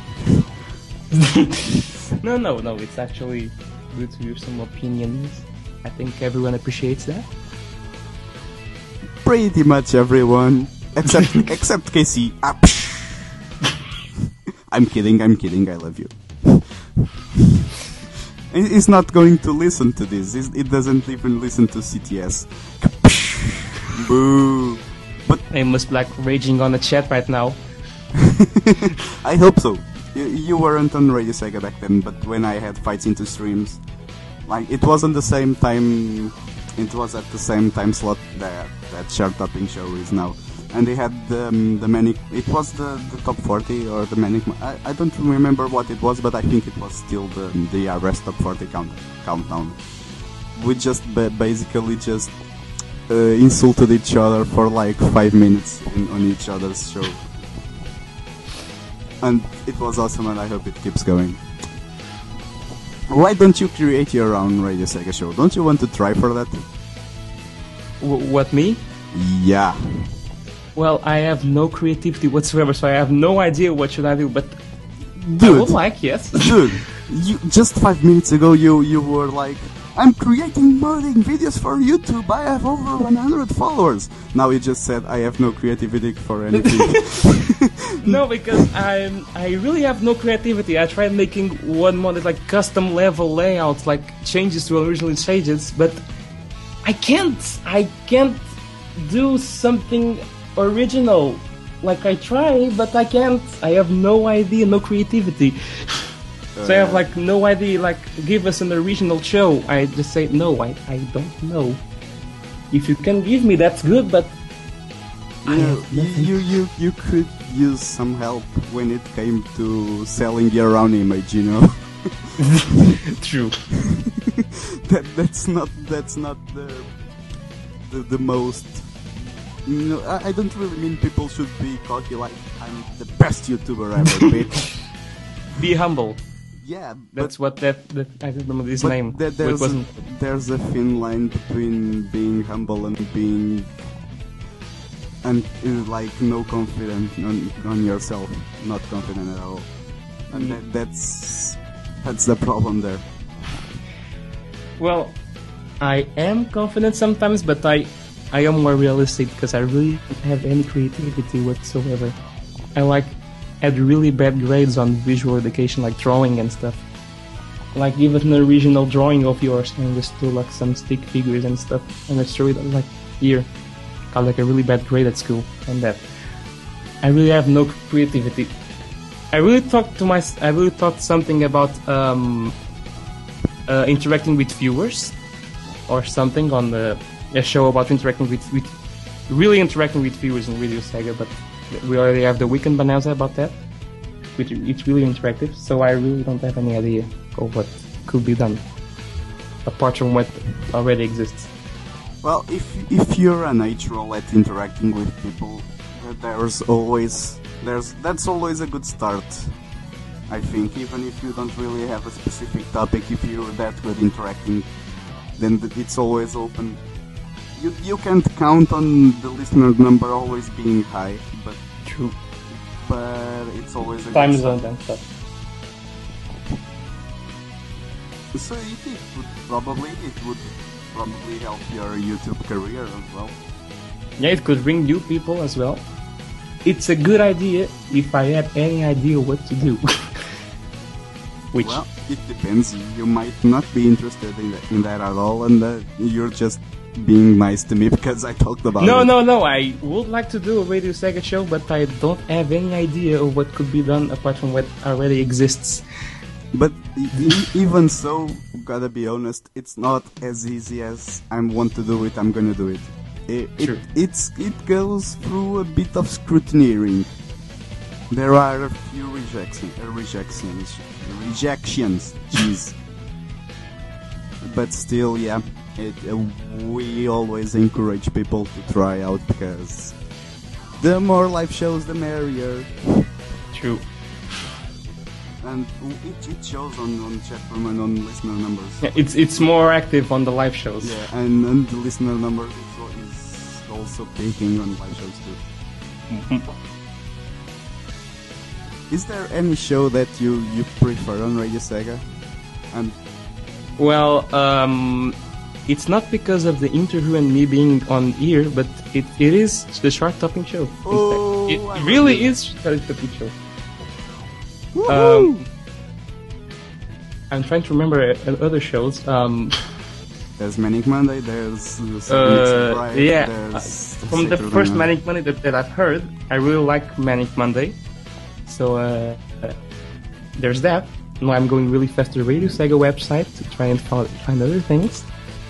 No, it's actually good to hear some opinions. I think everyone appreciates that. Pretty much everyone, except Casey. I'm kidding, I love you. He's not going to listen to this. It doesn't even listen to CTS. Boo. But I must be like raging on the chat right now. I hope so. You weren't on Radio Sega back then, but when I had fights into streams, Like, it was on the same time. It was at the same time slot that Chart Topping Show is now. And they had the Manic. It was the top 40 or the Manic. I don't remember what it was, but I think it was still the Arrest Top 40 countdown. We just basically just insulted each other for like 5 minutes on each other's show, and it was awesome. And I hope it keeps going. Why don't you create your own Radio Sega show? Don't you want to try for that? What, me? Yeah. Well, I have no creativity whatsoever, so I have no idea what should I do, but dude, I would like, yes. Dude, just 5 minutes ago you were like, I'm creating modding videos for YouTube, I have over 100 followers. Now you just said, I have no creativity for anything. No, because I really have no creativity. I tried making one mod, like custom level layouts, like changes to original stages, but I can't do something original. Like, I try, but I can't. I have no idea, no creativity. So I have like no idea, like, give us an original show. I just say, no, I don't know. If you can give me, that's good, but you could use some help when it came to selling your own image, you know. True. That's not the most. You know, I don't really mean people should be cocky like I'm the best YouTuber ever, bitch. Be humble. Yeah, that's what that I remember his name. There's a thin line between being humble and being like no confident on yourself, not confident at all, and that's the problem there. Well, I am confident sometimes, but I am more realistic because I really don't have any creativity whatsoever. I had really bad grades on visual education, like drawing and stuff. Like, give it an original drawing of yours and just do like some stick figures and stuff, and I show it like here. Got like a really bad grade at school on that. I really have no creativity. I really thought something about interacting with viewers or something on a show about interacting with interacting with viewers in Radio Sega, but we already have the Weekend Bonanza about that, which it's really interactive, so I really don't have any idea of what could be done apart from what already exists. Well, if you're a natural at interacting with people, that's always a good start. I think, even if you don't really have a specific topic, if you're that good interacting, then it's always open. You can't count on the listener number always being high, but true. But it's always a time zone and stuff. So it would probably help your YouTube career as well. Yeah, it could bring new people as well. It's a good idea if I had any idea what to do. Well, it depends. You might not be interested in that at all, and you're just being nice to me because I talked about it. No, I would like to do a Radio Sega show, but I don't have any idea of what could be done apart from what already exists. But even so, gotta be honest, it's not as easy as I want to do it, I'm gonna do it. It goes through a bit of scrutineering. There are a few rejections. Jeez. But still, yeah, we always encourage people to try out because the more live shows, the merrier. True. And it shows on chat room and on listener numbers. Yeah, it's more active on the live shows. Yeah, and the listener number is also peaking on live shows too. Mm-hmm. Is there any show that you prefer on Radio Sega? And well, it's not because of the interview and me being on here, but it is the Chart Topping Show. Oh, it really is the Chart Topping Show. I'm trying to remember other shows. There's Manic Monday, there's yeah. There's from the first Manic Monday that I've heard, I really like Manic Monday. So there's that. no, I'm going really fast to the Radio Sega website to try and find other things.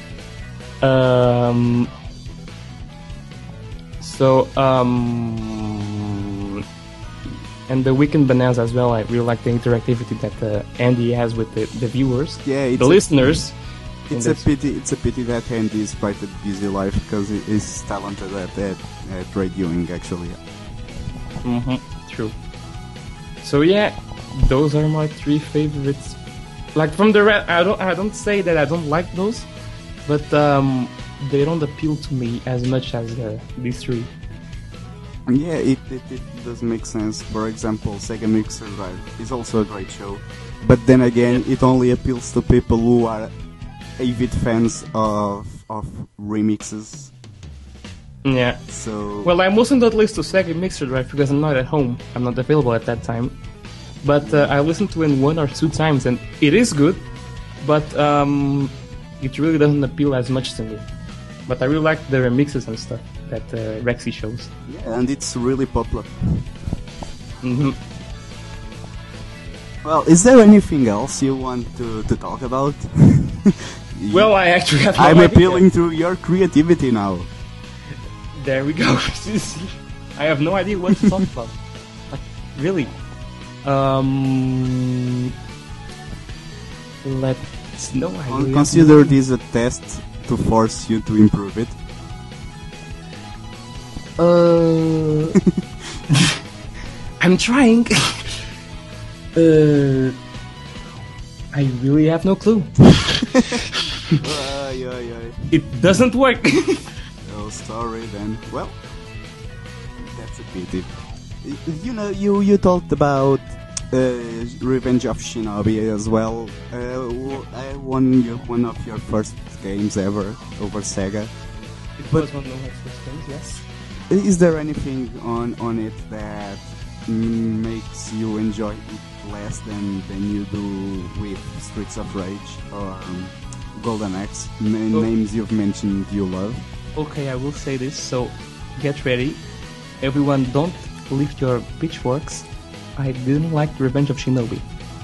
And the Weekend Bananas as well. I really like the interactivity that Andy has with the viewers, the listeners. It's a pity that Andy is quite a busy life because he's talented at radioing actually. True. So yeah, those are my 3 favorites. Like from the I don't say that I don't like those, but they don't appeal to me as much as these 3. Yeah, it does make sense. For example, Sega Mixer Drive is also a great show, but then again, it only appeals to people who are avid fans of remixes. Yeah. So. Well, I'm listening at least to Sega Mixer Drive because I'm not at home. I'm not available at that time. But I listened to it 1 or 2 times, and it is good. But it really doesn't appeal as much to me. But I really like the remixes and stuff that Rexy shows. Yeah, and it's really popular. Well, is there anything else you want to talk about? Well, I actually have no I'm idea. appealing to your creativity now. There we go. I have no idea what to talk about. Like, really. Let's know. Consider this a test to force you to improve it. I'm trying. I really have no clue. It doesn't work. Oh, sorry then. Well, that's a pity. You know, you talked about Revenge of Shinobi as well. One of your first games ever over Sega. It was one of my first games, yes. Is there anything on it that makes you enjoy it less than you do with Streets of Rage or Golden Axe? Names you've mentioned you love. Okay, I will say this, so get ready. Everyone, don't lift your pitchforks. I didn't like Revenge of Shinobi.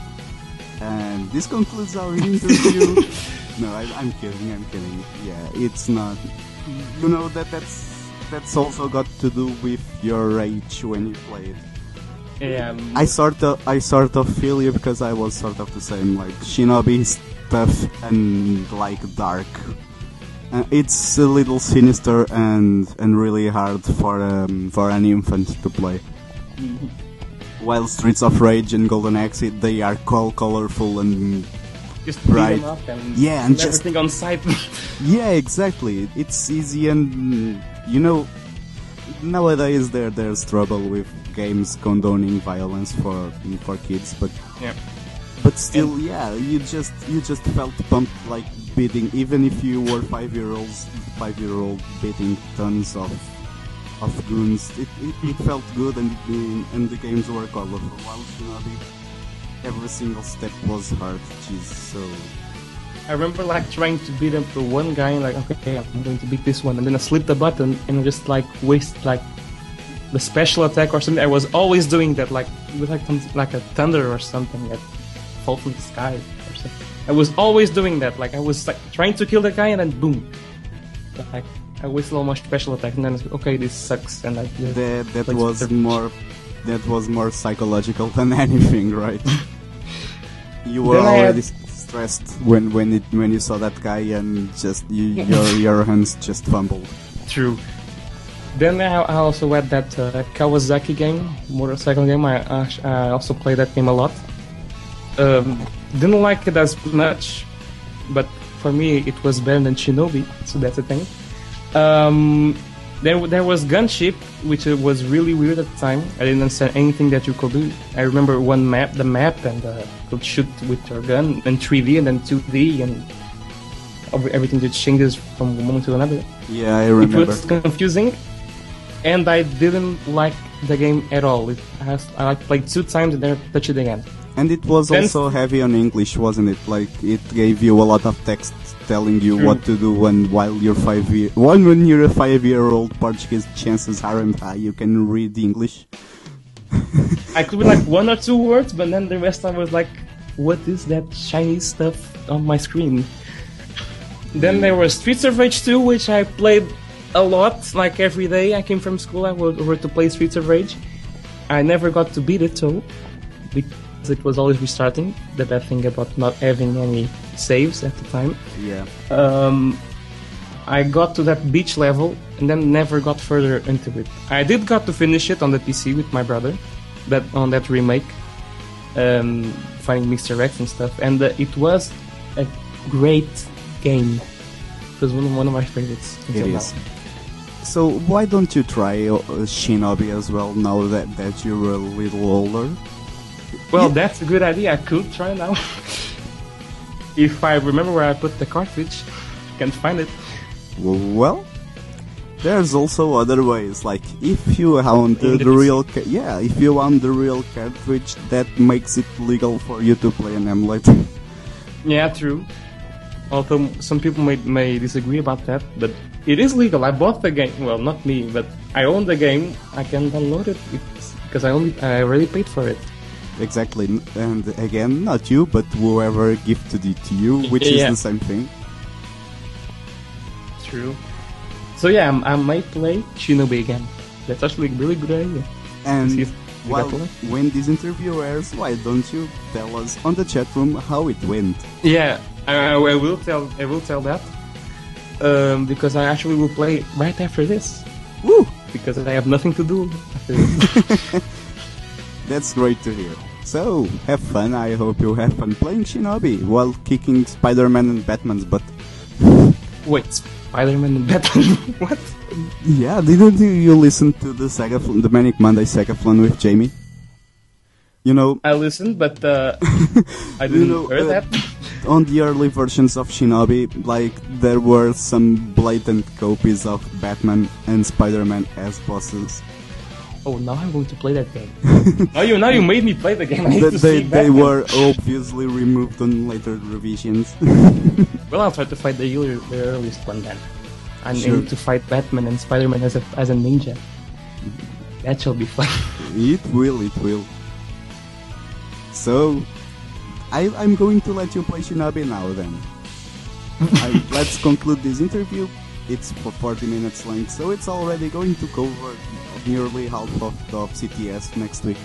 And this concludes our interview. No, I'm kidding. Yeah, it's not. You know that's also got to do with your age when you play it. Yeah. I sort of feel you because I was sort of the same. Like Shinobi is tough and like dark. It's a little sinister and really hard for an infant to play. While Streets of Rage and Golden Axe, they are colorful and just bright. Beat them up and and everything just on sight. Yeah, exactly. It's easy and you know nowadays there's trouble with games condoning violence for kids, but yeah. But still, yeah, you just felt pumped like beating, even if you were 5-year-old beating tons of goons. It felt good and the games were colorful. While Shinobi, every single step was hard. Jeez, so. I remember like trying to beat up the one guy and like, okay, I'm going to beat this one, and then I slipped the button and just like waste like the special attack or something. I was always doing that, like with like a thunder or something that fall from the sky or something. I was always doing that. Like I was like trying to kill the guy and then boom, like I wasted all my special attack and then I was, okay, this sucks, and like that was more psychological than anything, right? You were already stressed when you saw that guy and just your hands just fumbled. True. Then I also had that Kawasaki game, motorcycle game. I also played that game a lot. Didn't like it as much, but for me it was better than Shinobi, so that's the thing. There was Gunship, which was really weird at the time. I didn't understand anything that you could do. I remember the map, and could shoot with your gun, and 3D and then 2D, and everything just changes from one moment to another. Yeah, I remember. It was confusing, and I didn't like the game at all. I played 2 times and then touched it again. And it was also heavy on English, wasn't it? Like it gave you a lot of text telling you what to do when you're 5 when you're a 5-year-old Portuguese, chances aren't high you can read English. I could be like 1 or 2 words, but then the rest I was like what is that shiny stuff on my screen? Then there was Streets of Rage 2, which I played a lot, like every day I came from school I would over to play Streets of Rage. I never got to beat it though, because it was always restarting, the bad thing about not having any saves at the time. Yeah. I got to that beach level and then never got further into it. I did got to finish it on the PC with my brother, on that remake, finding Mr. X and stuff, and it was a great game. It was one of my favorites. It is. So why don't you try Shinobi as well now that you're a little older? Well, that's a good idea. I could try now. If I remember where I put the cartridge, I can't find it. Well, there's also other ways. Like if you want the real, if you want the real cartridge, that makes it legal for you to play an emulator. Yeah, true. Although some people may disagree about that, but it is legal. I bought the game. Well, not me, but I own the game. I can download it because I already paid for it. Exactly, and again, not you, but whoever gifted it to you, which is the same thing. True. So yeah, I might play Shinobi again. That's actually a really good idea. And when this interview airs, why don't you tell us on the chat room how it went? Yeah, I will tell that. Because I actually will play right after this. Woo! Because I have nothing to do after this. That's great to hear. So, have fun. I hope you have fun playing Shinobi while kicking Spider-Man and Batman's butt. Wait, Spider-Man and Batman? What? Yeah, didn't you listen to the Manic Monday Sega-Flon with Jamie? You know... I listened, but I didn't hear that. On the early versions of Shinobi, like, there were some blatant copies of Batman and Spider-Man as bosses. Oh, now I'm going to play that game. now you made me play the game. They were obviously removed on later revisions. Well, I'll try to fight the earliest one then. I'm able to fight Batman and Spider-Man as a ninja. That shall be fun. It will. So, I'm going to let you play Shinobi now then. Let's conclude this interview. It's for 40 minutes length, so it's already going to cover nearly half of CTS next week.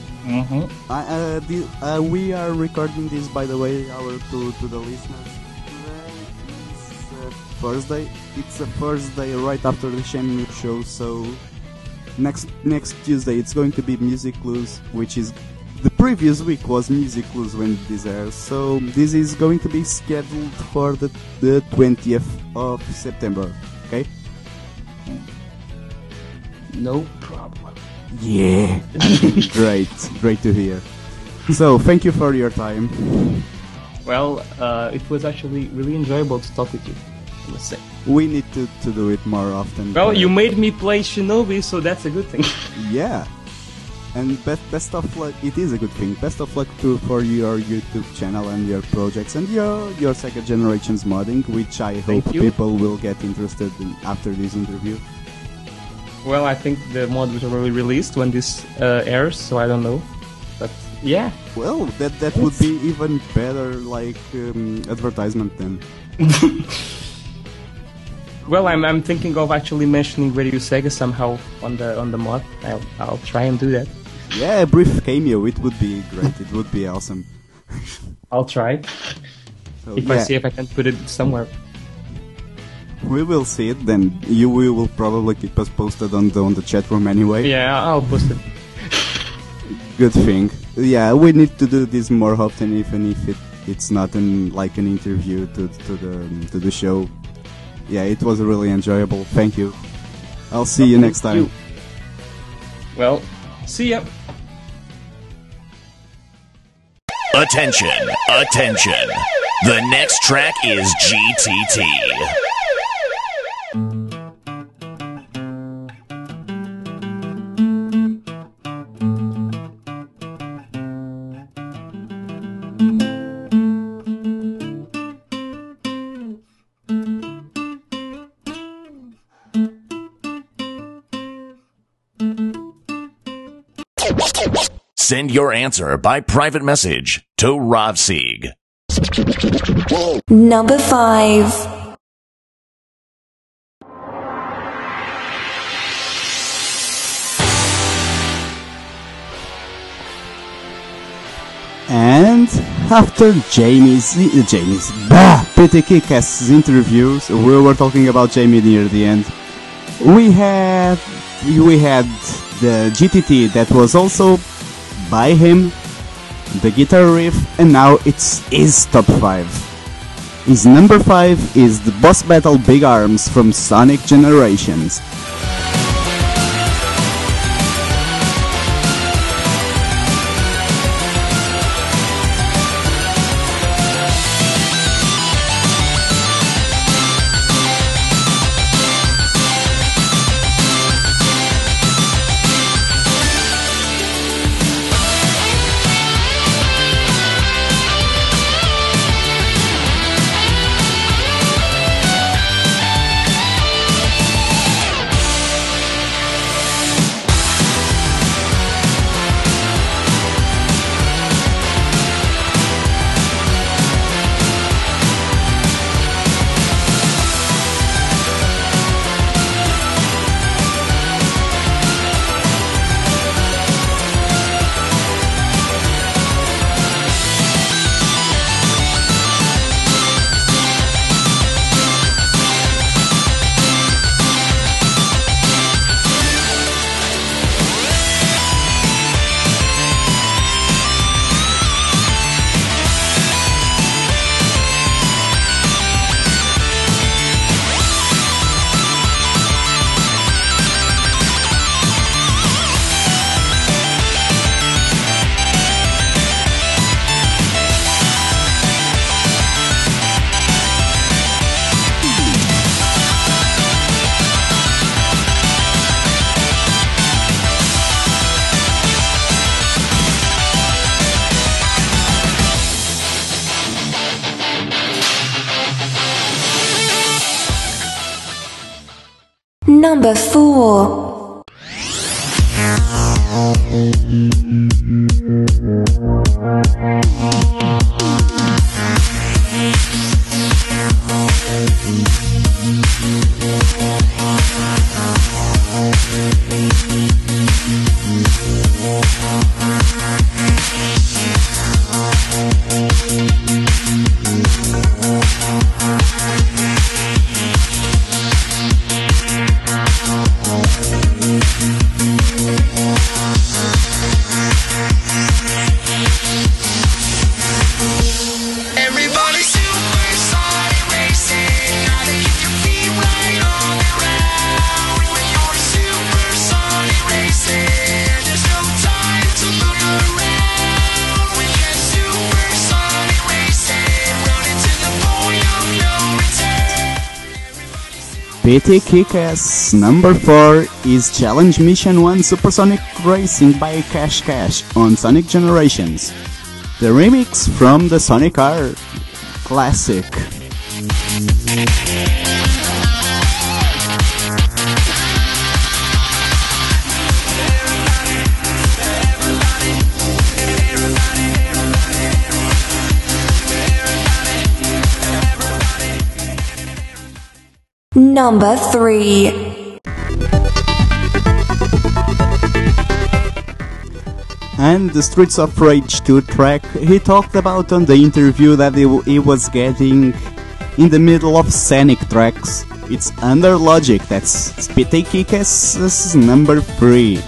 Mm-hmm. We are recording this, by the way, to the listeners. Today is Thursday. It's a Thursday right after the Shenmue show, so next Tuesday it's going to be Music Clues, which is... The previous week was Music Clues when this airs, so this is going to be scheduled for the 20th of September, okay? No problem. Yeah, great to hear. So, thank you for your time. Well, it was actually really enjoyable to talk with you, I must say. We need to do it more often. Well, you made me play Shinobi, so that's a good thing. Yeah. And best of luck, it is a good thing. Best of luck for your YouTube channel and your projects and your Sega Generations modding, which I hope people will get interested in after this interview. Well, I think the mod will be released when this airs, so I don't know. But yeah. Well, that would be even better, like advertisement then. Well, I'm thinking of actually mentioning Radio Sega somehow on the mod. I'll try and do that. Yeah, a brief cameo. It would be great. It would be awesome. I'll try. So, I see if I can put it somewhere. We will see it. Then we will probably keep us posted on the chat room anyway. Yeah, I'll post it. Good thing. Yeah, we need to do this more often, even if it's not an interview to the show. Yeah, it was really enjoyable. Thank you. I'll see you next time. Well, see ya. Attention. The next track is GTT. Send your answer by private message to Rovseeg. Number 5. And after Pretty Kick-Ass's interviews, we were talking about Jamie near the end. We had the GTT that was also by him, the guitar riff, and now it's his top 5. His number 5 is the boss battle Big Arms from Sonic Generations. Number 4. PT Kick-Ass number 4 is Challenge Mission 1 Supersonic Racing by Cash Cash on Sonic Generations. The remix from the Sonic R classic. Number 3. And the Streets of Rage 2 track he talked about on the interview that he was getting in the middle of scenic tracks. It's Under Logic, that's PT Kick-Ass's number 3.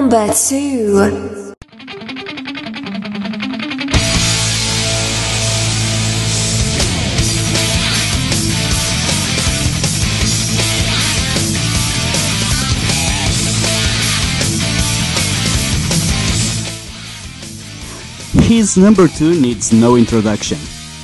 Number 2. His number 2 needs no introduction.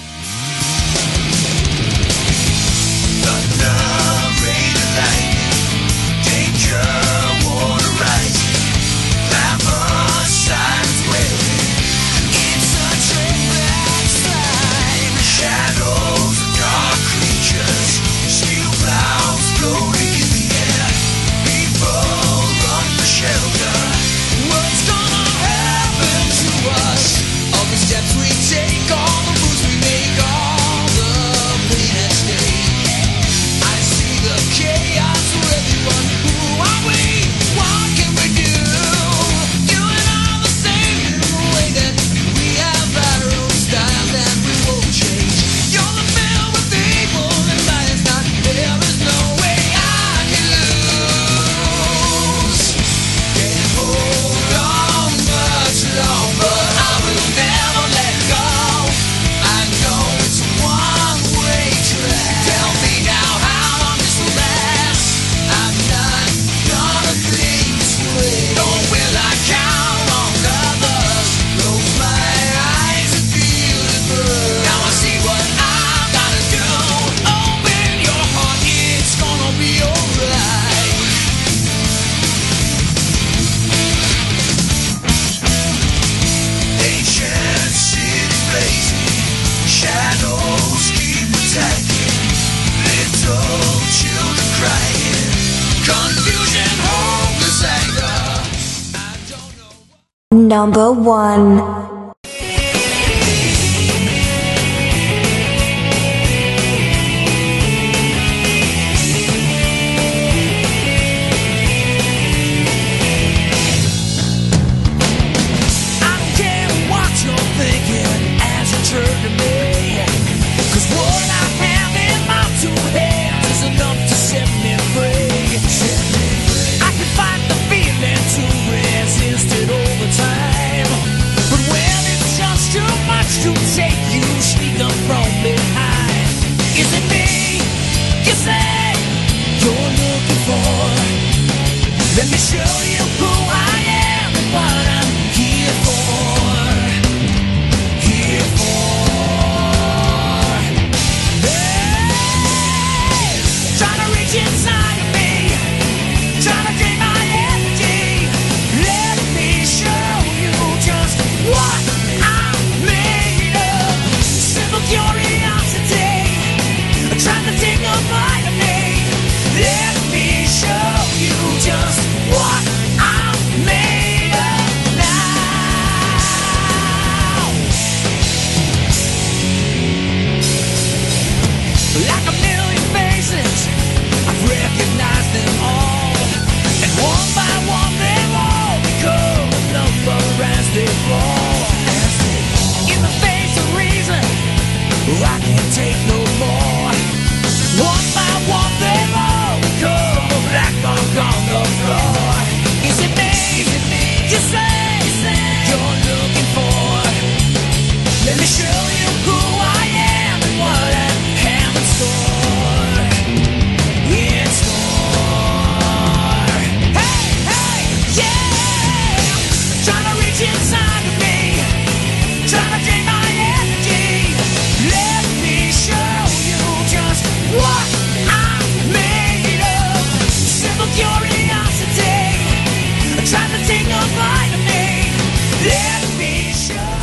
Number 1. Let me show you who I am and what I'm here for. Here for. Hey! Trying to reach inside of me, trying to drain my energy. Let me show you just what I'm made of. Simple curiosity, trying to take a bite of me. Let me show you just what I'm made of now. Like a million faces, I've recognized them all, and one by one they've all become a number as they fall. In the face of reason, I can't take no more. One by one they've all become a black mark on the floor. Is it me? You say you're looking for? Let me show you who I am and what I have in store. In store. Hey, hey, yeah! Trying to reach inside of me, trying to drain my energy. Let me show you just what I'm made of. Simple curiosity, trying to take a bite of me. Let me show.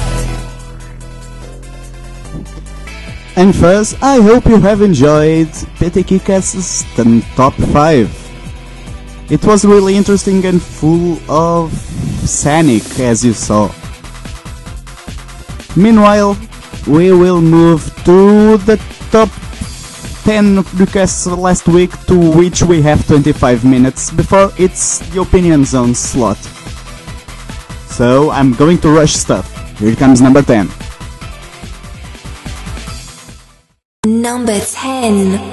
And first, I hope you have enjoyed PTKcast's Top 5. It was really interesting and full of Sonic, as you saw. Meanwhile, we will move to the top 10 requests last week, to which we have 25 minutes before it's the opinion zone slot. So I'm going to rush stuff. Here comes number 10. Number 10.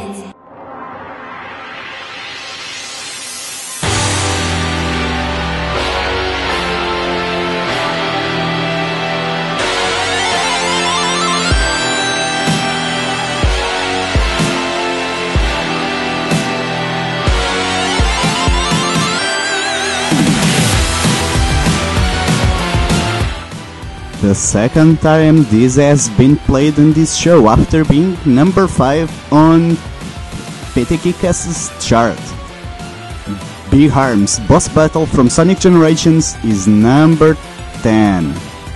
The second time this has been played in this show after being number 5 on PTKcast's chart. Big Harm's Boss Battle from Sonic Generations is number 10.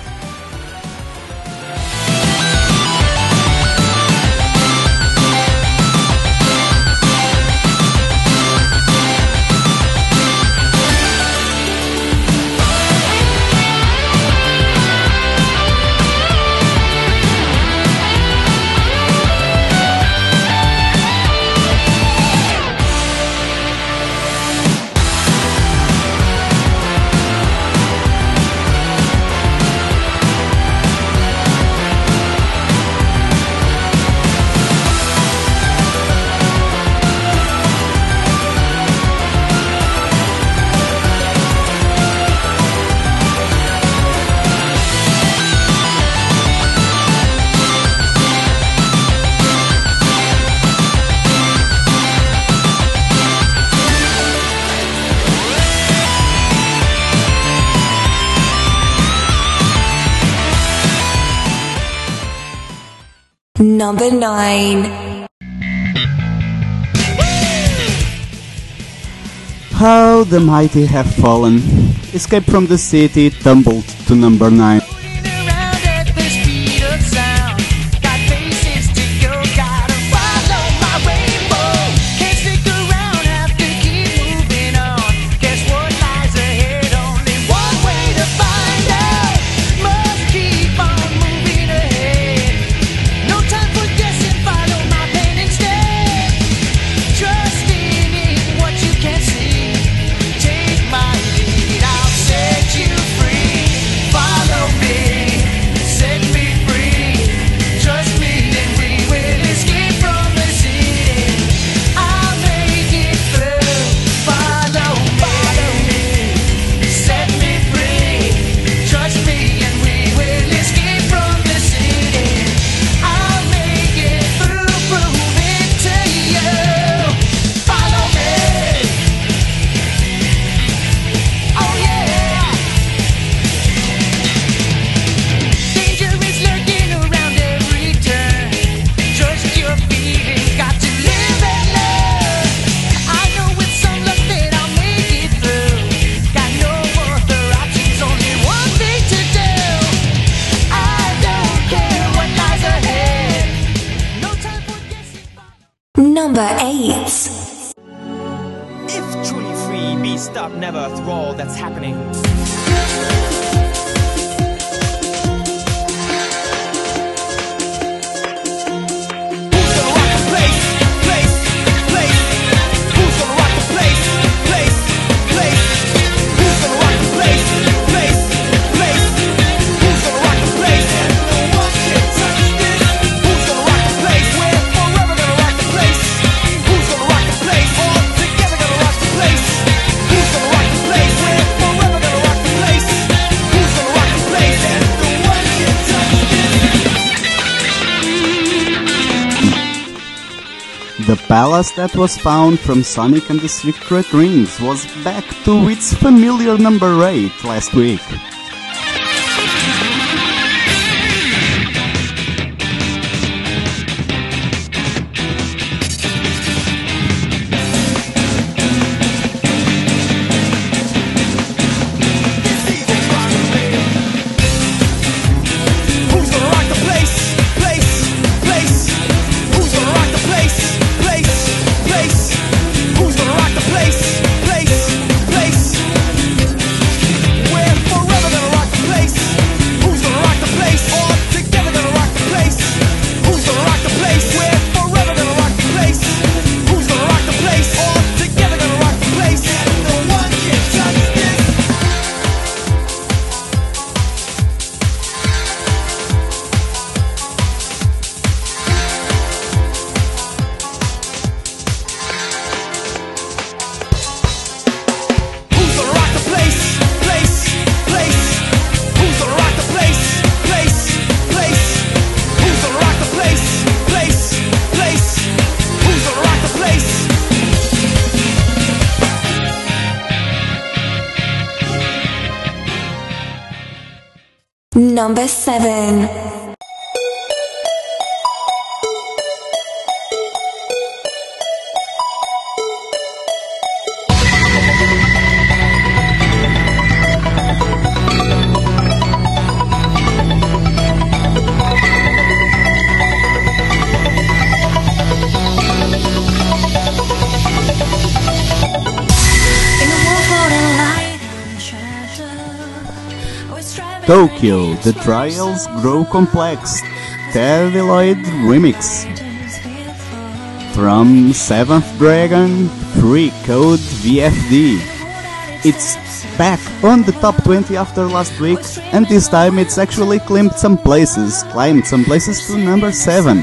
Number 9. How the Mighty Have Fallen. Escape from the City tumbled to number 9. Number 8. If truly free, be stopped never through all that's happening. The palace that was found from Sonic and the Secret Rings was back to its familiar number 8 last week. Where forever Number 7. Tokyo, The Trials Grow Complex, Celluloid Remix. From 7th Dragon, Free Code VFD. It's back on the top 20 after last week, and this time it's actually climbed some places to number 7.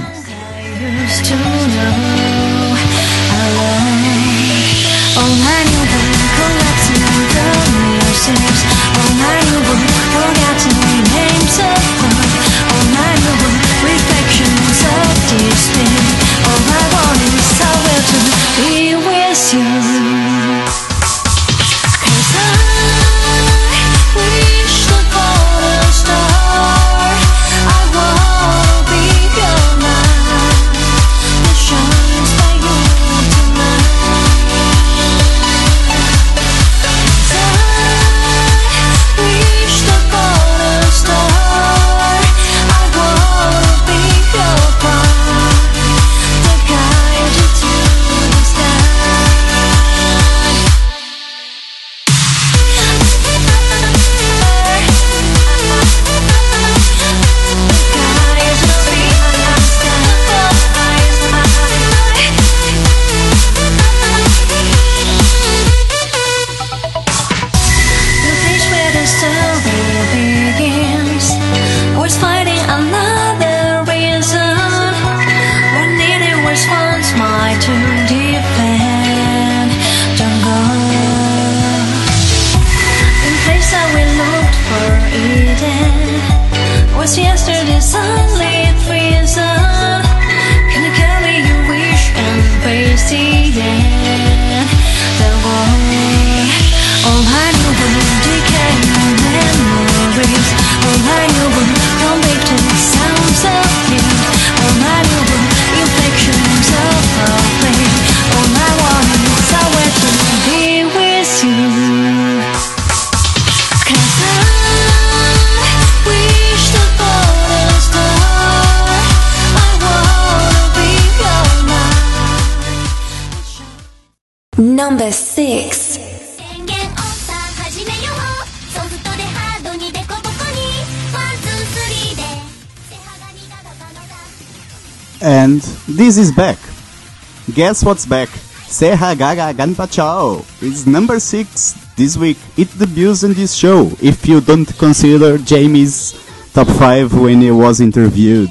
Number 6. And this is back. Guess what's back? Seha Gaga Ganpa Chao is number 6 this week. It debuts on this show, if you don't consider Jamie's top 5 when he was interviewed.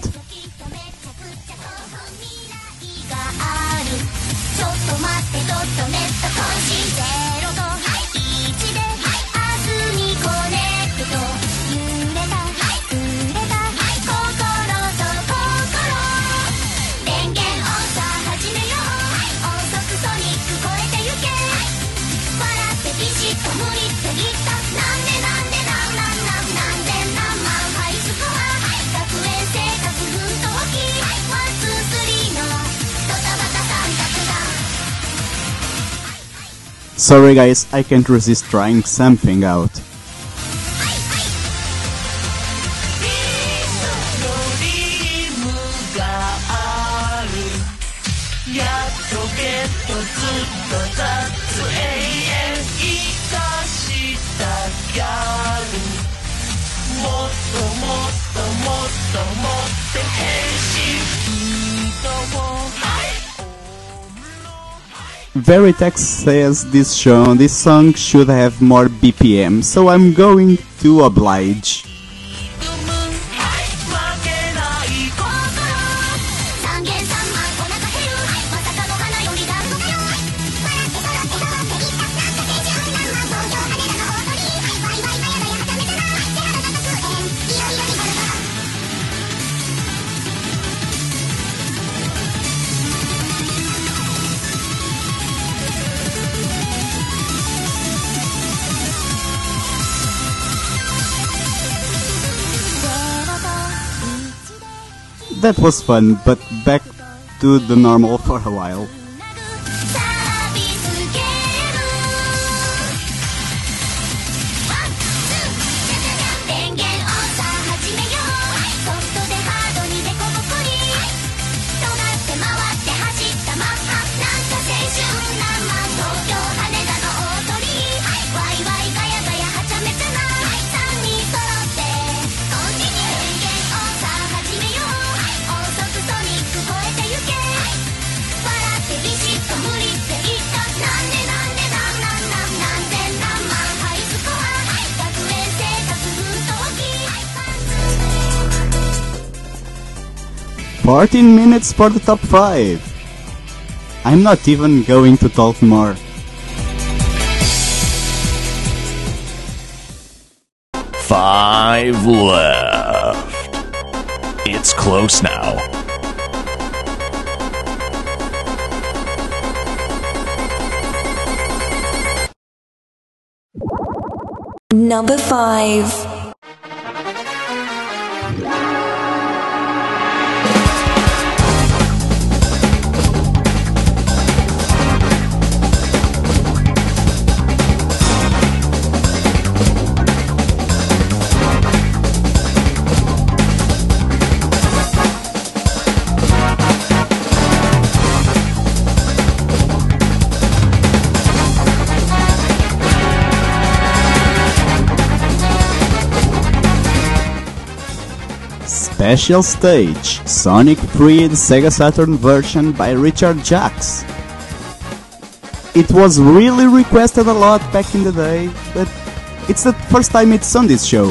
Sorry guys, I can't resist trying something out. Veritex says this song should have more BPM, so I'm going to oblige. that was fun, but back to the normal for a while. "14 minutes for the top 5. I'm not even going to talk more. Five left. It's close now. Number 5. Special Stage, Sonic 3 the Sega Saturn version by Richard Jacques. It was really requested a lot back in the day, but it's the first time it's on this show.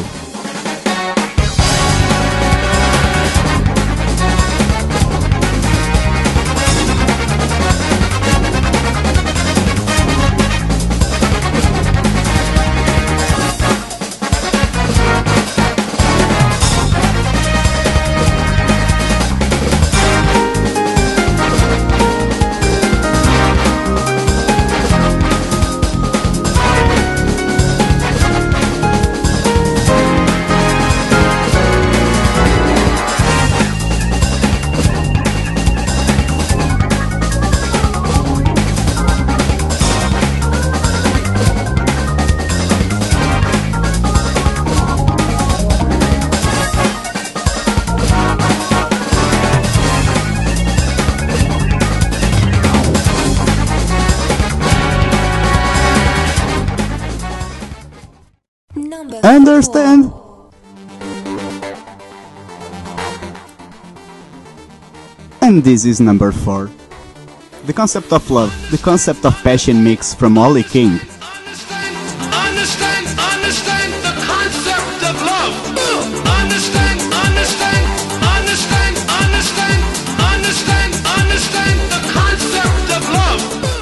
Understand? And this is number 4. The Concept of Love, the Concept of Passion mix from Ollie King. Understand the concept of love. Understand the concept of love.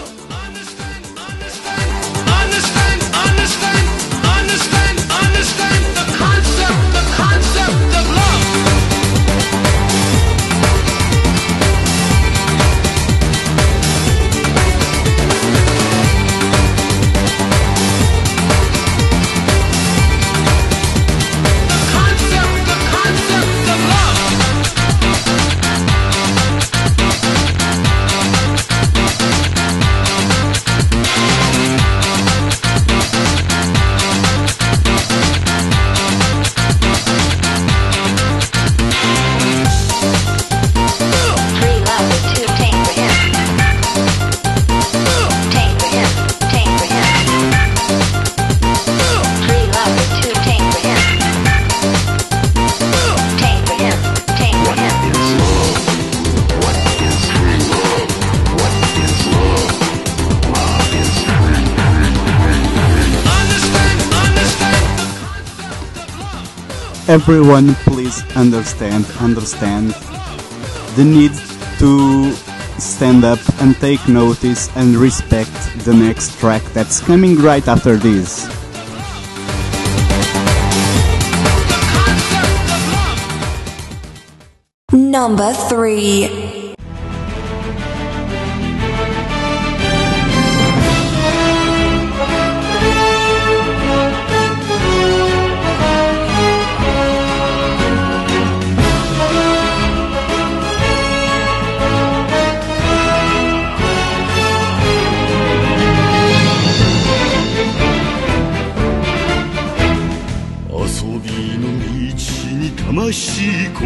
Everyone please understand the need to stand up and take notice and respect the next track that's coming right after this. Number 3.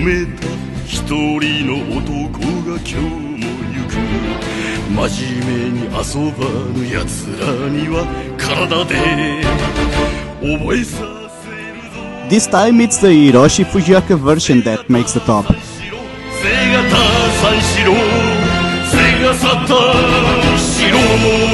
めた一人の男が今日も行く。真面目に遊ばぬ奴らには体で覚えさせるぞ。 This time it's the Hiroshi Fujioka version that makes the top. セガタ三四郎、セガサタン四郎。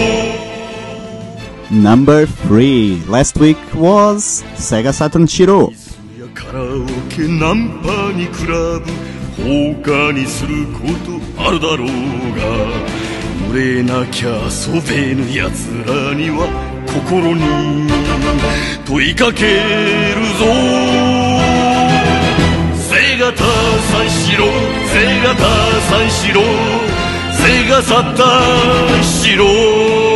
Number 3. Last week was Sega Saturn Shiro. カラオケナンパにクラブ放火にすることあるだろうが、売れなきゃ遊べぬやつらには心に問いかけるぞ。セガタ三四郎、セガタ三四郎、セガサタン四郎。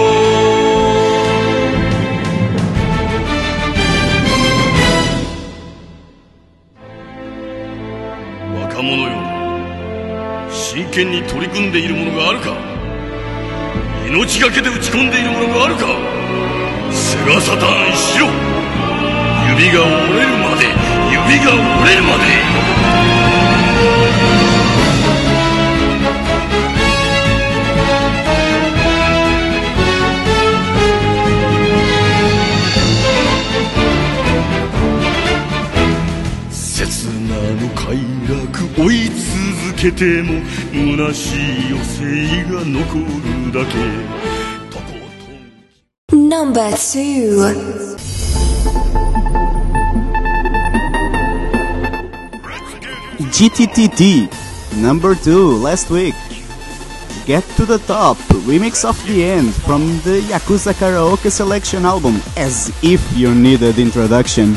若者よ、真剣に取り組んでいるものがあるか。命がけで打ち込んでいるものがあるか。セガサタンしろ。指が折れるまで、指が折れるまで。刹那の快楽追い続けても虚しい余生が残るだけ。 Number 2. GTTT Number 2 last week. Get to the Top remix of The End from the Yakuza Karaoke Selection album, As If You Needed Introduction.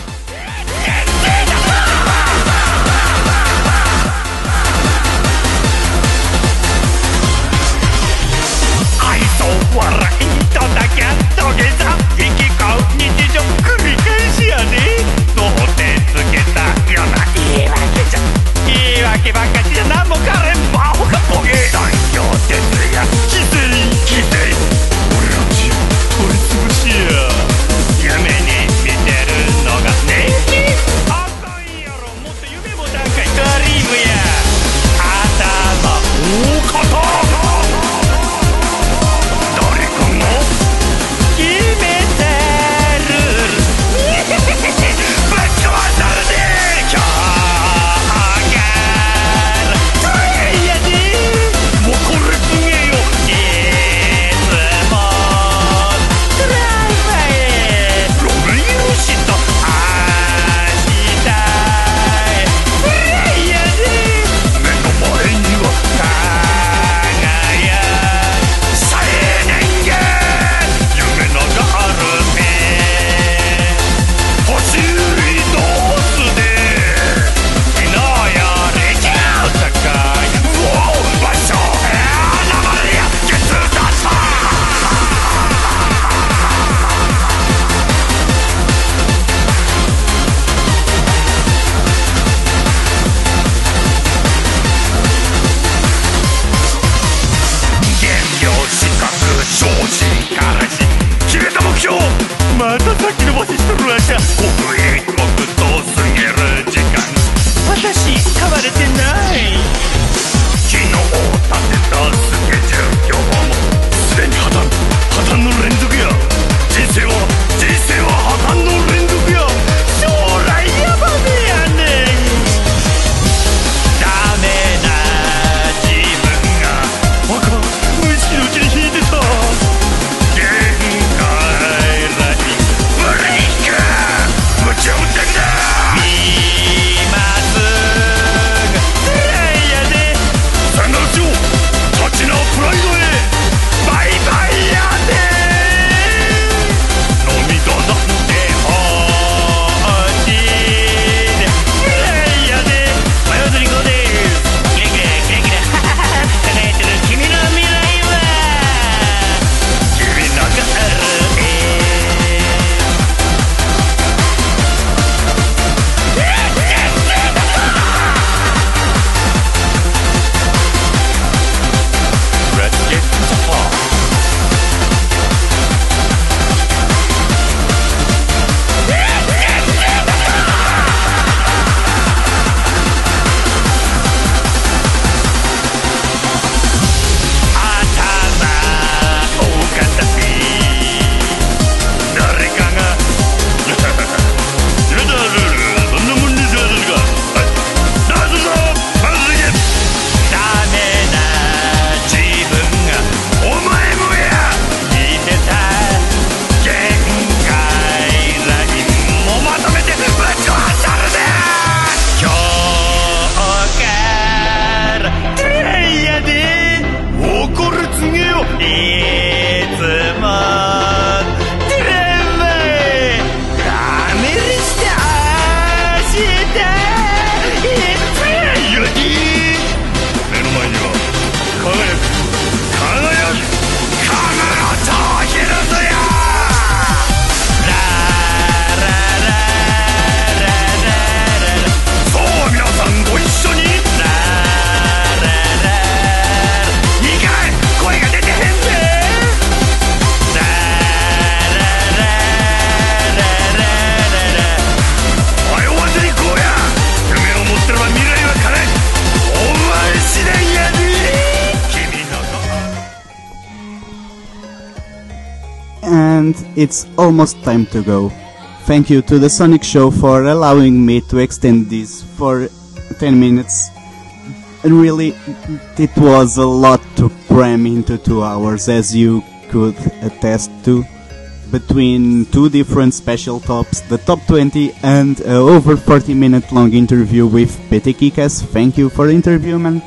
and it's almost time to go. Thank you to the Sonic Show for allowing me to extend this for 10 minutes. And really, it was a lot to cram into 2 hours, as you could attest to. Between 2 different special tops, the top 20 and a over 40-minute long interview with PT Kikas. Thank you for the interview, man.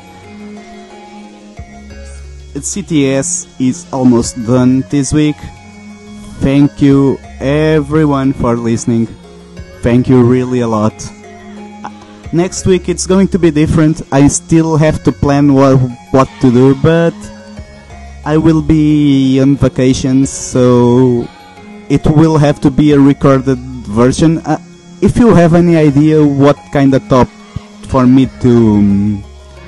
CTS is almost done this week. Thank you everyone for listening. Thank you really a lot. Next week it's going to be different. I still have to plan what to do, but I will be on vacation, so it will have to be a recorded version. If you have any idea what kind of top for me to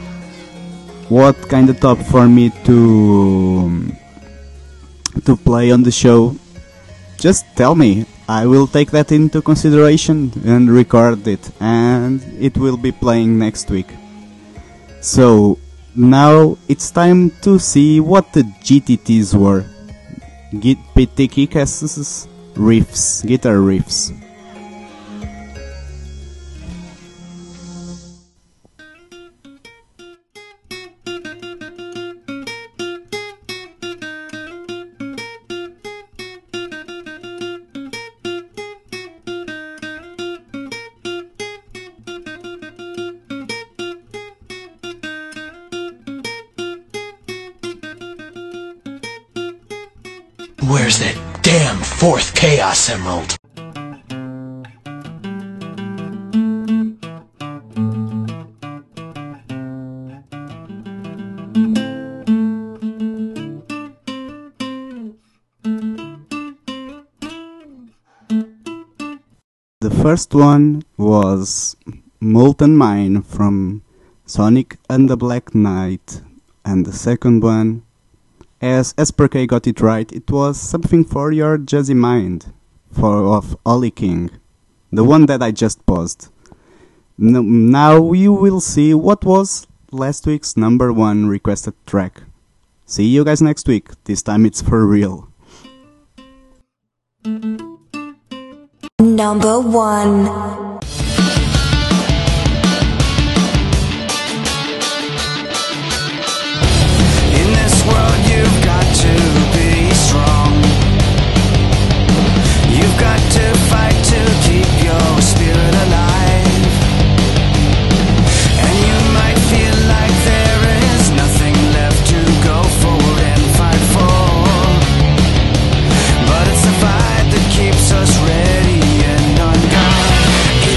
play on the show, just tell me. I will take that into consideration and record it, and it will be playing next week. So now it's time to see what the GTTs were. PT Kikas' riffs, guitar riffs. Where's that damn 4th Chaos Emerald? The first one was Molten Mine from Sonic and the Black Knight, and the second one, as SPK got it right, it was Something for Your Jazzy Mind of Ollie King, the one that I just paused. Now you will see what was last week's number 1 requested track. See you guys next week, this time it's for real. Number 1. You've got to be strong. You've got to fight to keep your spirit alive. And you might feel like there is nothing left to go forward and fight for. But it's the fight that keeps us ready and on guard.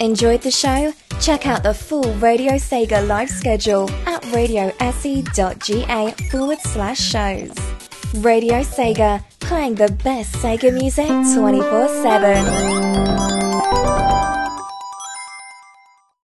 Enjoyed the show? Check out the full Radio Sega live schedule at radiose.ga/shows. Radio Sega, playing the best Sega music 24/7.